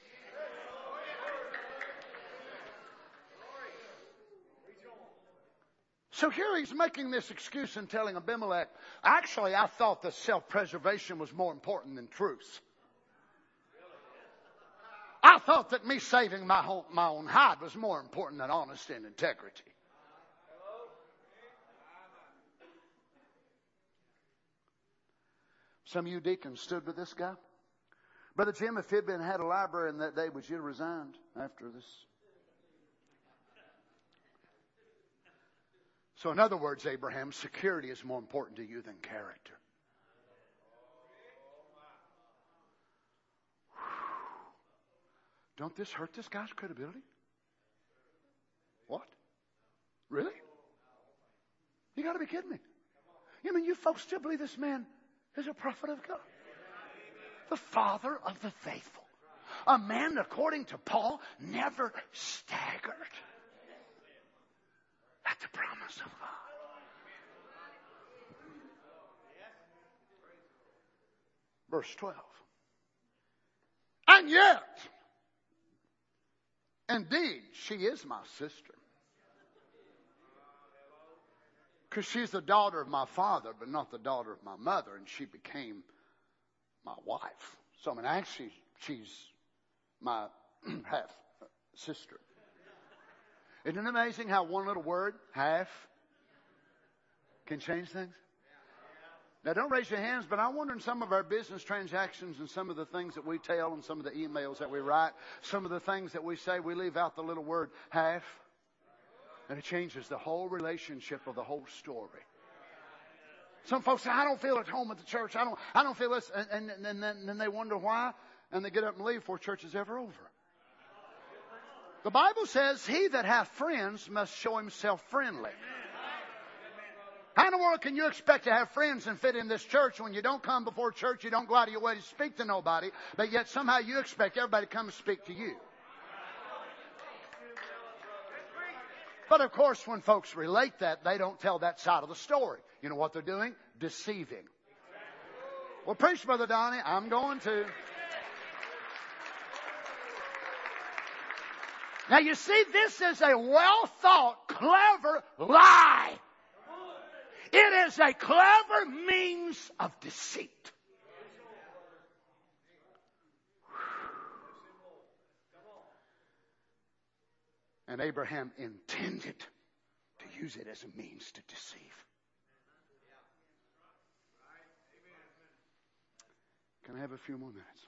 So here he's making this excuse and telling Abimelech, actually I thought that self-preservation was more important than truth. I thought that me saving my, home, my own hide was more important than honesty and integrity. Some of you deacons stood with this guy. Brother Jim, if he'd been had a library in that day, would you have resigned after this? So in other words, Abraham, security is more important to you than character. Don't this hurt this guy's credibility? What? Really? You got to be kidding me. You mean you folks still believe this man is a prophet of God? The father of the faithful. A man, according to Paul, never staggered at the promise of God. Verse twelve. And yet, indeed, she is my sister. Because she's the daughter of my father, but not the daughter of my mother. And she became my wife. So, I mean, actually, she's my half sister. Isn't it amazing how one little word, half, can change things? Now, don't raise your hands, but I wonder in some of our business transactions and some of the things that we tell and some of the emails that we write, some of the things that we say, we leave out the little word half. And it changes the whole relationship of the whole story. Some folks say, I don't feel at home at the church. I don't, I don't feel this. And, and, and, then, and then they wonder why. And they get up and leave before church is ever over. The Bible says, he that hath friends must show himself friendly. How in the world can you expect to have friends and fit in this church when you don't come before church, you don't go out of your way to speak to nobody, but yet somehow you expect everybody to come and speak to you? But of course, when folks relate that, they don't tell that side of the story. You know what they're doing? Deceiving. Well, preach, Brother Donnie. I'm going to. Now, you see, this is a well-thought, clever lie. It is a clever means of deceit. And Abraham intended to use it as a means to deceive. Can I have a few more minutes?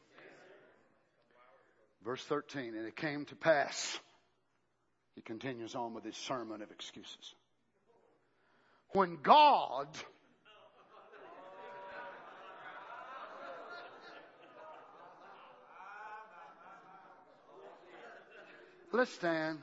Verse thirteen, and it came to pass, he continues on with his sermon of excuses. When God let's stand.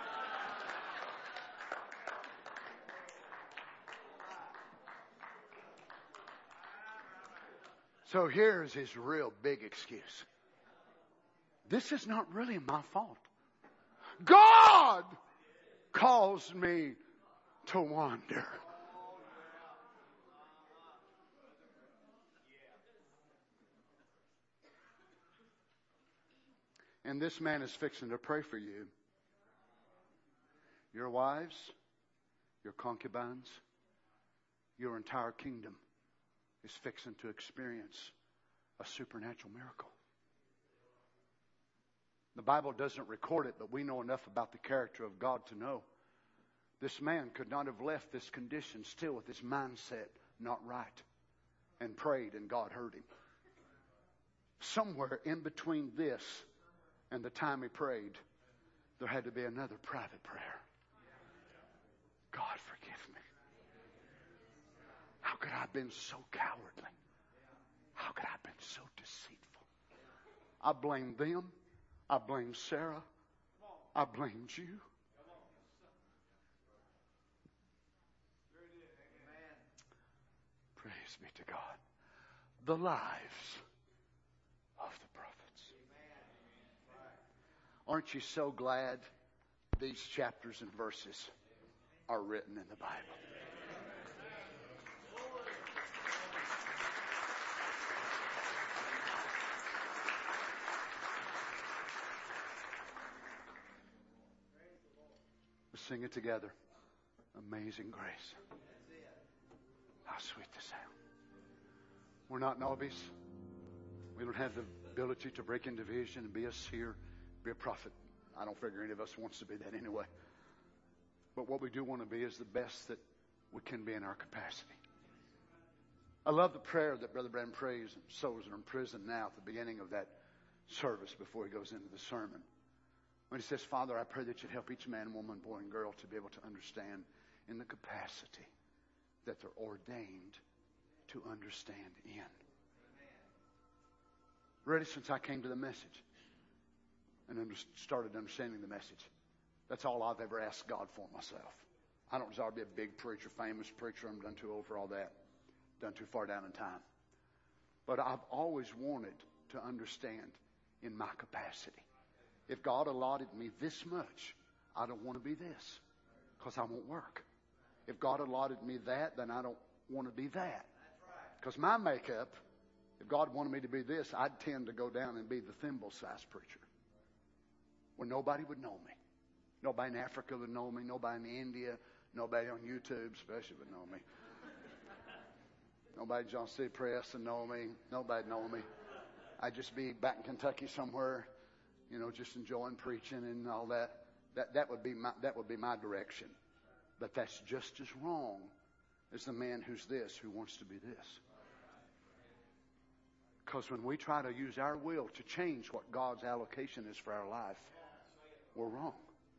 So here's his real big excuse. This is not really my fault. God caused me to wander. And this man is fixing to pray for you. Your wives, your concubines, your entire kingdom is fixing to experience a supernatural miracle. The Bible doesn't record it, but we know enough about the character of God to know this man could not have left this condition still with his mindset not right and prayed and God heard him. Somewhere in between this and the time he prayed, there had to be another private prayer. God, forgive me. How could I have been so cowardly? How could I have been so deceitful? I blame them. I blame Sarah. I blamed you. Praise be to God. The lives of the prophets. Aren't you so glad these chapters and verses are written in the Bible? Sing it together. Amazing grace. How sweet the sound. We're not nobbies. We don't have the ability to break into vision and be a seer, be a prophet. I don't figure any of us wants to be that anyway. But what we do want to be is the best that we can be in our capacity. I love the prayer that Brother Branham prays and souls that are in prison now at the beginning of that service before he goes into the sermon. When he says, Father, I pray that you'd help each man, woman, boy, and girl to be able to understand in the capacity that they're ordained to understand in. Really, since I came to the message and under, started understanding the message, that's all I've ever asked God for myself. I don't desire to be a big preacher, famous preacher. I'm done too old for all that. Done too far down in time. But I've always wanted to understand in my capacity. If God allotted me this much, I don't want to be this because I won't work. If God allotted me that, then I don't want to be that. Because my makeup, if God wanted me to be this, I'd tend to go down and be the thimble-sized preacher where nobody would know me. Nobody in Africa would know me. Nobody in India. Nobody on YouTube especially would know me. Nobody in John City Press would know me. Nobody'd know me. I'd just be back in Kentucky somewhere, you know, just enjoying preaching and all that. That that would be my that would be my direction. But that's just as wrong as the man who's this, who wants to be this. Because when we try to use our will to change what God's allocation is for our life, we're wrong.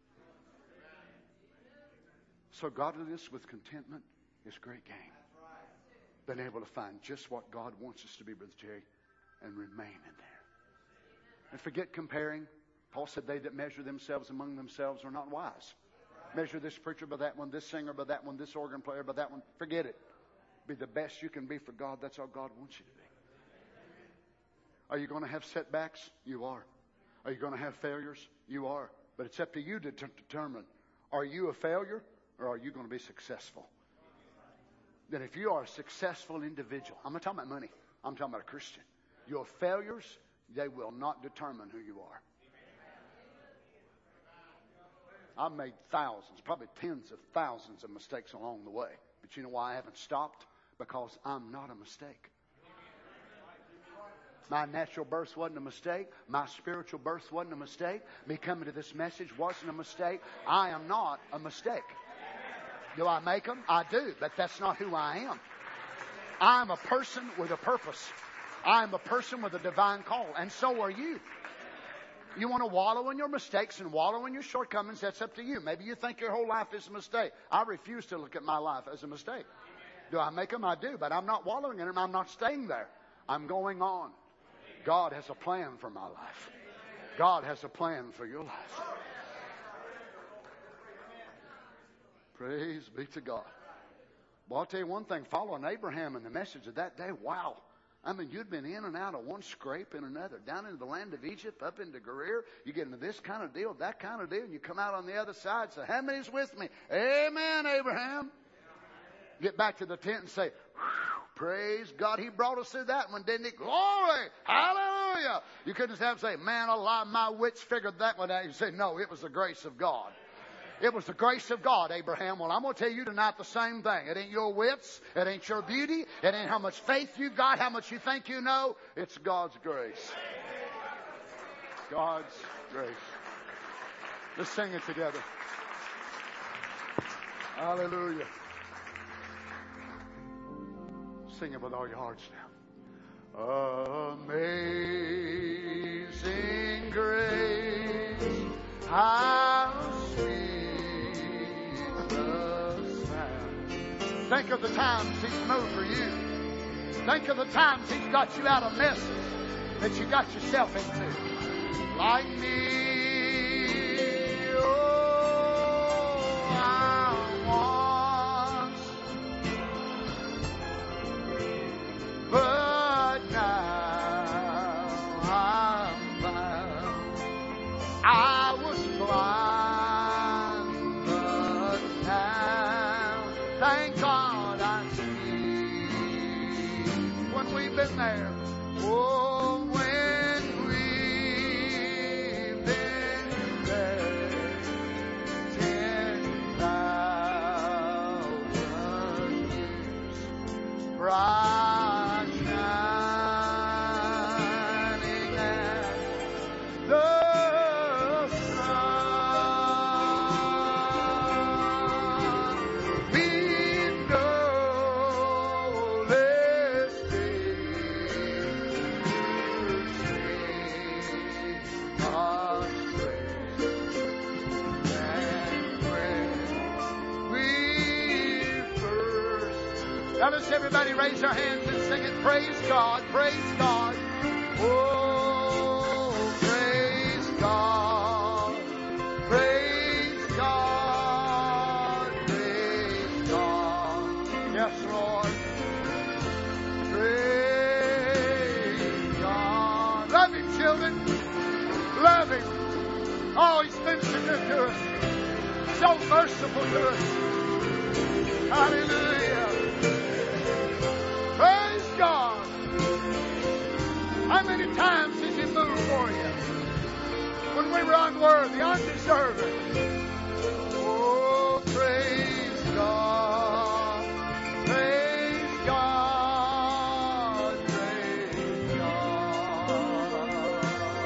So godliness with contentment is great gain. Being able to find just what God wants us to be, Brother Jerry, and remain in there. And forget comparing. Paul said, they that measure themselves among themselves are not wise. Measure this preacher by that one, this singer by that one, this organ player by that one. Forget it. Be the best you can be for God. That's all God wants you to be. Are you going to have setbacks? You are. Are you going to have failures? You are. But it's up to you to t- determine, are you a failure or are you going to be successful? Then if you are a successful individual, I'm not talking about money. I'm talking about a Christian. Your failures, they will not determine who you are. I've made thousands, probably tens of thousands of mistakes along the way. But you know why I haven't stopped? Because I'm not a mistake. My natural birth wasn't a mistake. My spiritual birth wasn't a mistake. Me coming to this message wasn't a mistake. I am not a mistake. Do I make them? I do, but that's not who I am. I'm a person with a purpose. I'm a person with a divine call, and so are you. You want to wallow in your mistakes and wallow in your shortcomings, that's up to you. Maybe you think your whole life is a mistake. I refuse to look at my life as a mistake. Do I make them? I do, but I'm not wallowing in them. I'm not staying there. I'm going on. God has a plan for my life. God has a plan for your life. Praise be to God. Well, I'll tell you one thing. Following Abraham and the message of that day, wow. I mean, you'd been in and out of one scrape and another. Down into the land of Egypt, up into Gerar. You get into this kind of deal, that kind of deal, and you come out on the other side. So how many's with me? Amen, Abraham. Get back to the tent and say, praise God, he brought us through that one, didn't he? Glory! Hallelujah! You couldn't have to say, man, alive, my wits figured that one out. You say, no, it was the grace of God. It was the grace of God, Abraham. Well, I'm going to tell you tonight the same thing. It ain't your wits. It ain't your beauty. It ain't how much faith you've got, how much you think you know. It's God's grace. God's grace. Let's sing it together. Hallelujah. Sing it with all your hearts now. Amazing grace, how sweet. Think of the times he's moved for you. Think of the times he's got you out of messes that you got yourself into. Like me, oh, I was, but now I'm found. I was blind, but now, thank God I see. When we've been there, oh, when we've been there, ten thousand years, bright shining as the Now let's everybody raise our hands and sing it. Praise God, praise God. Oh, praise God, praise God, praise God. Yes, Lord. Praise God. Love Him, children. Love Him. Oh, He's been so good to us. So merciful to us. Hallelujah. Praise God. How many times has He moved for you? When we were unworthy, undeserving. Oh, praise God. Praise God. Praise God.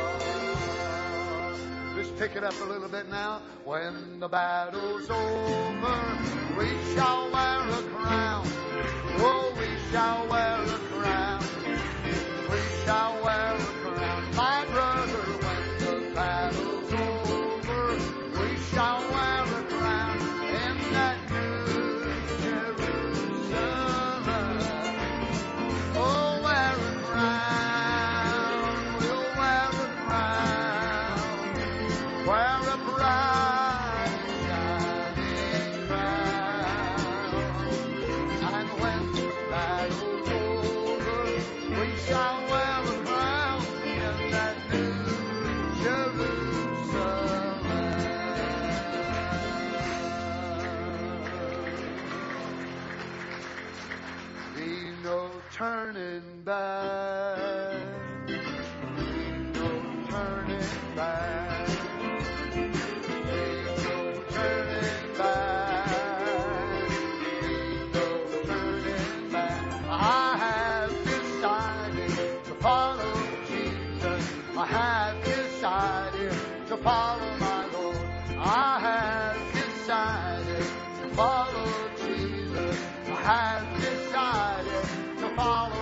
Let's pick it up a little bit now. When the battle's over, we shall wear a crown. Oh, we shall wear a crown. We shall wear a crown. My brother, when the battle's over, we shall wear a crown in that new Jerusalem. Oh, wear a crown. We'll wear a crown. Wear a bright shining crown. And when the battle's over, we shall wear a crown in that new Jerusalem. Be no turning back. Be no turning back. Be no turning back. Be no turning back. I have decided to follow Jesus. I have decided to follow my Lord. I have decided to follow Jesus. I have decided to follow